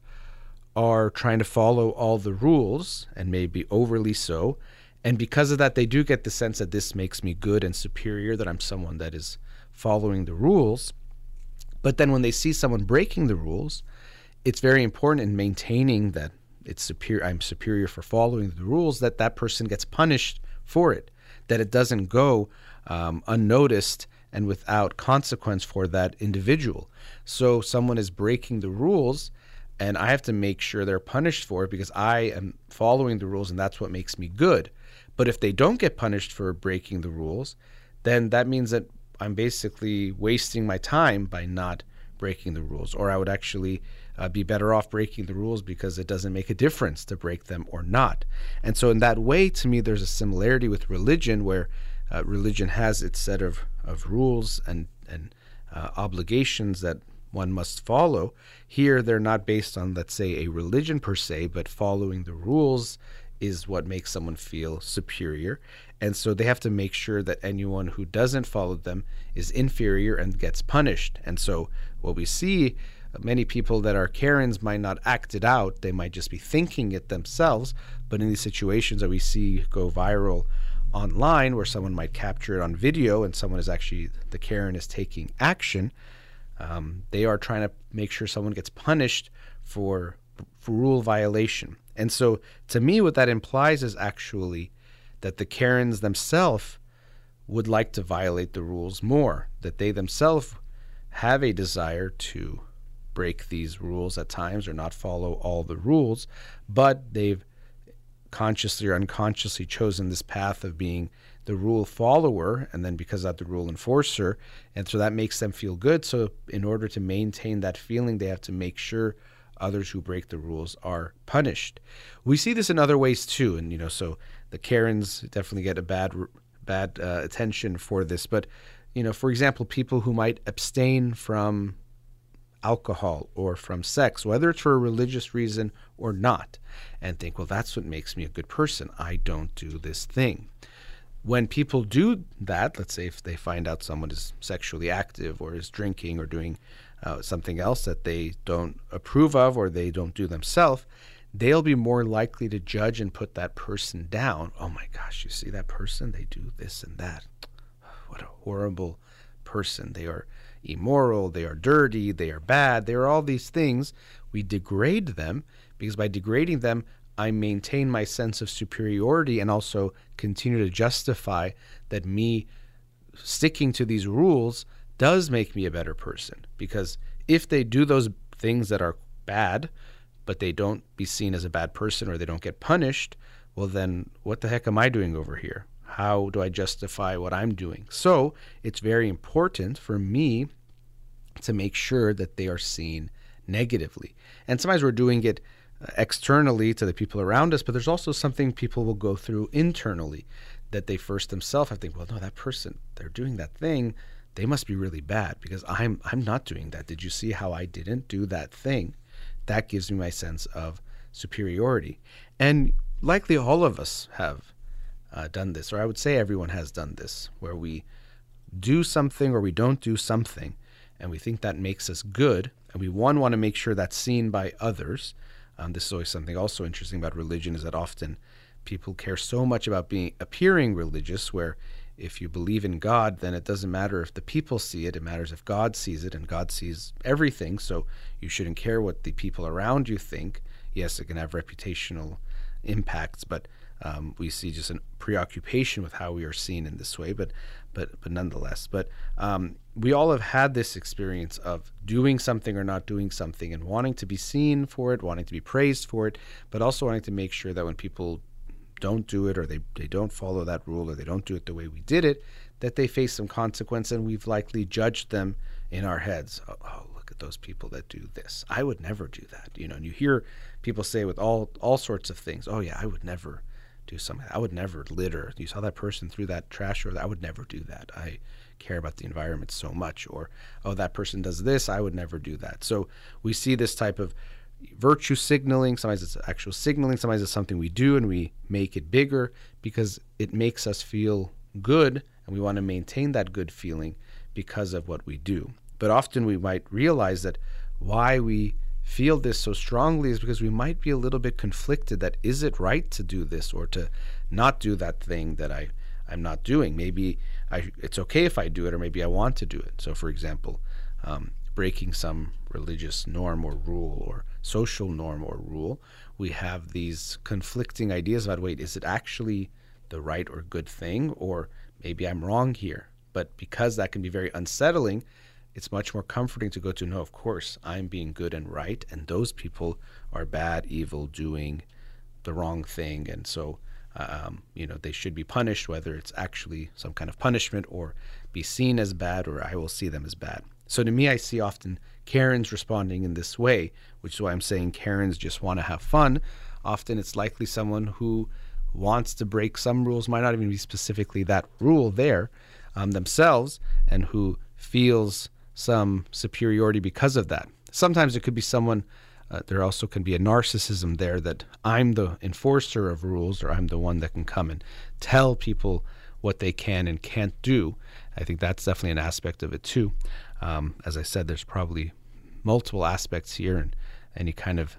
are trying to follow all the rules and maybe overly so. And because of that, they do get the sense that this makes me good and superior, that I'm someone that is following the rules. But then when they see someone breaking the rules, it's very important in maintaining that it's superior, I'm superior for following the rules, that that person gets punished for it, that it doesn't go um, unnoticed and without consequence for that individual. So someone is breaking the rules, and I have to make sure they're punished for it because I am following the rules and that's what makes me good. But if they don't get punished for breaking the rules, then that means that I'm basically wasting my time by not breaking the rules, or I would actually uh, be better off breaking the rules because it doesn't make a difference to break them or not. And so in that way, to me, there's a similarity with religion, where uh, religion has its set of, of rules and, and uh, obligations that one must follow. Here, they're not based on, let's say, a religion per se, but following the rules is what makes someone feel superior. And so they have to make sure that anyone who doesn't follow them is inferior and gets punished. And so what we see, many people that are Karens might not act it out. They might just be thinking it themselves. But in these situations that we see go viral online, where someone might capture it on video and someone is actually, the Karen is taking action, um, they are trying to make sure someone gets punished for, for rule violation. And so to me, what that implies is actually that the Karens themselves would like to violate the rules more, that they themselves have a desire to break these rules at times or not follow all the rules, but they've consciously or unconsciously chosen this path of being the rule follower, and then because of that, the rule enforcer. And so that makes them feel good. So in order to maintain that feeling, they have to make sure others who break the rules are punished. We see this in other ways too, and you know, so the Karens definitely get a bad, bad uh, attention for this. But you know, for example, people who might abstain from alcohol or from sex, whether it's for a religious reason or not, and think, well, that's what makes me a good person. I don't do this thing. When people do that, let's say if they find out someone is sexually active or is drinking or doing Uh, something else that they don't approve of or they don't do themselves, they'll be more likely to judge and put that person down. Oh my gosh, you see that person? They do this and that. What a horrible person. They are immoral, they are dirty, they are bad, they are all these things. We degrade them because by degrading them, I maintain my sense of superiority and also continue to justify that me sticking to these rules does make me a better person. Because if they do those things that are bad, but they don't be seen as a bad person or they don't get punished, well then what the heck am I doing over here? How do I justify what I'm doing? So it's very important for me to make sure that they are seen negatively. And sometimes we're doing it externally to the people around us, but there's also something people will go through internally that they first themselves have to think, well, no, that person, they're doing that thing, they must be really bad because I'm I'm not doing that. Did you see how I didn't do that thing? That gives me my sense of superiority. And likely all of us have uh, done this, or I would say everyone has done this, where we do something or we don't do something, and we think that makes us good, and we, one, want to make sure that's seen by others. Um, this is always something also interesting about religion, is that often people care so much about being appearing religious, where if you believe in God, then it doesn't matter if the people see it. It matters if God sees it, and God sees everything. So you shouldn't care what the people around you think. Yes, it can have reputational impacts, but um, we see just a preoccupation with how we are seen in this way. But, but, but nonetheless, but um, we all have had this experience of doing something or not doing something, and wanting to be seen for it, wanting to be praised for it, but also wanting to make sure that when people don't do it, or they, they don't follow that rule, or they don't do it the way we did it, that they face some consequence, and we've likely judged them in our heads. Oh, oh look look at those people that do this. I would never do that. You know, and you hear people say with all all sorts of things, oh yeah, I would never do something. I would never litter. You saw that person threw that trash, or I would never do that. I care about the environment so much. Or, oh, that person does this, I would never do that. So we see this type of virtue signaling. Sometimes it's actual signaling. Sometimes it's something we do and we make it bigger because it makes us feel good, and we want to maintain that good feeling because of what we do. But often we might realize that why we feel this so strongly is because we might be a little bit conflicted that is it right to do this or to not do that thing that I, I'm not doing. Maybe I, it's okay if I do it, or maybe I want to do it. So for example, um, breaking some religious norm or rule or social norm or rule, we have these conflicting ideas about, wait, is it actually the right or good thing, or maybe I'm wrong here? But because that can be very unsettling, it's much more comforting to go to, no, of course, I'm being good and right, and those people are bad, evil, doing the wrong thing, and so um, you know, they should be punished, whether it's actually some kind of punishment or be seen as bad, or I will see them as bad. So to me, I see often Karens responding in this way, which is why I'm saying Karens just want to have fun. Often it's likely someone who wants to break some rules, might not even be specifically that rule there um, themselves, and who feels some superiority because of that. Sometimes it could be someone, uh, there also can be a narcissism there that I'm the enforcer of rules, or I'm the one that can come and tell people what they can and can't do. I think that's definitely an aspect of it too. Um, as I said, there's probably multiple aspects here, and any kind of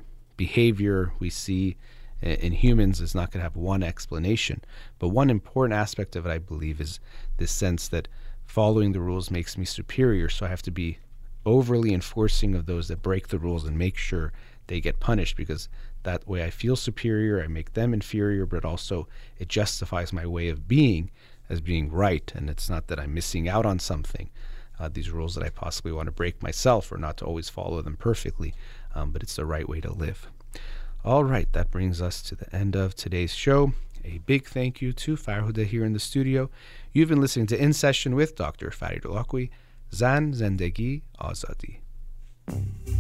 behavior we see in, in humans is not going to have one explanation. But one important aspect of it, I believe, is this sense that following the rules makes me superior, so I have to be overly enforcing of those that break the rules and make sure they get punished, because that way I feel superior, I make them inferior, but also it justifies my way of being as being right, and it's not that I'm missing out on something, uh, these rules that I possibly want to break myself, or not to always follow them perfectly, um, but it's the right way to live. All right, that brings us to the end of today's show. A big thank you to Farhuda here in the studio. You've been listening to In Session with Doctor Farid Holakwi. Zan Zendegi Azadi.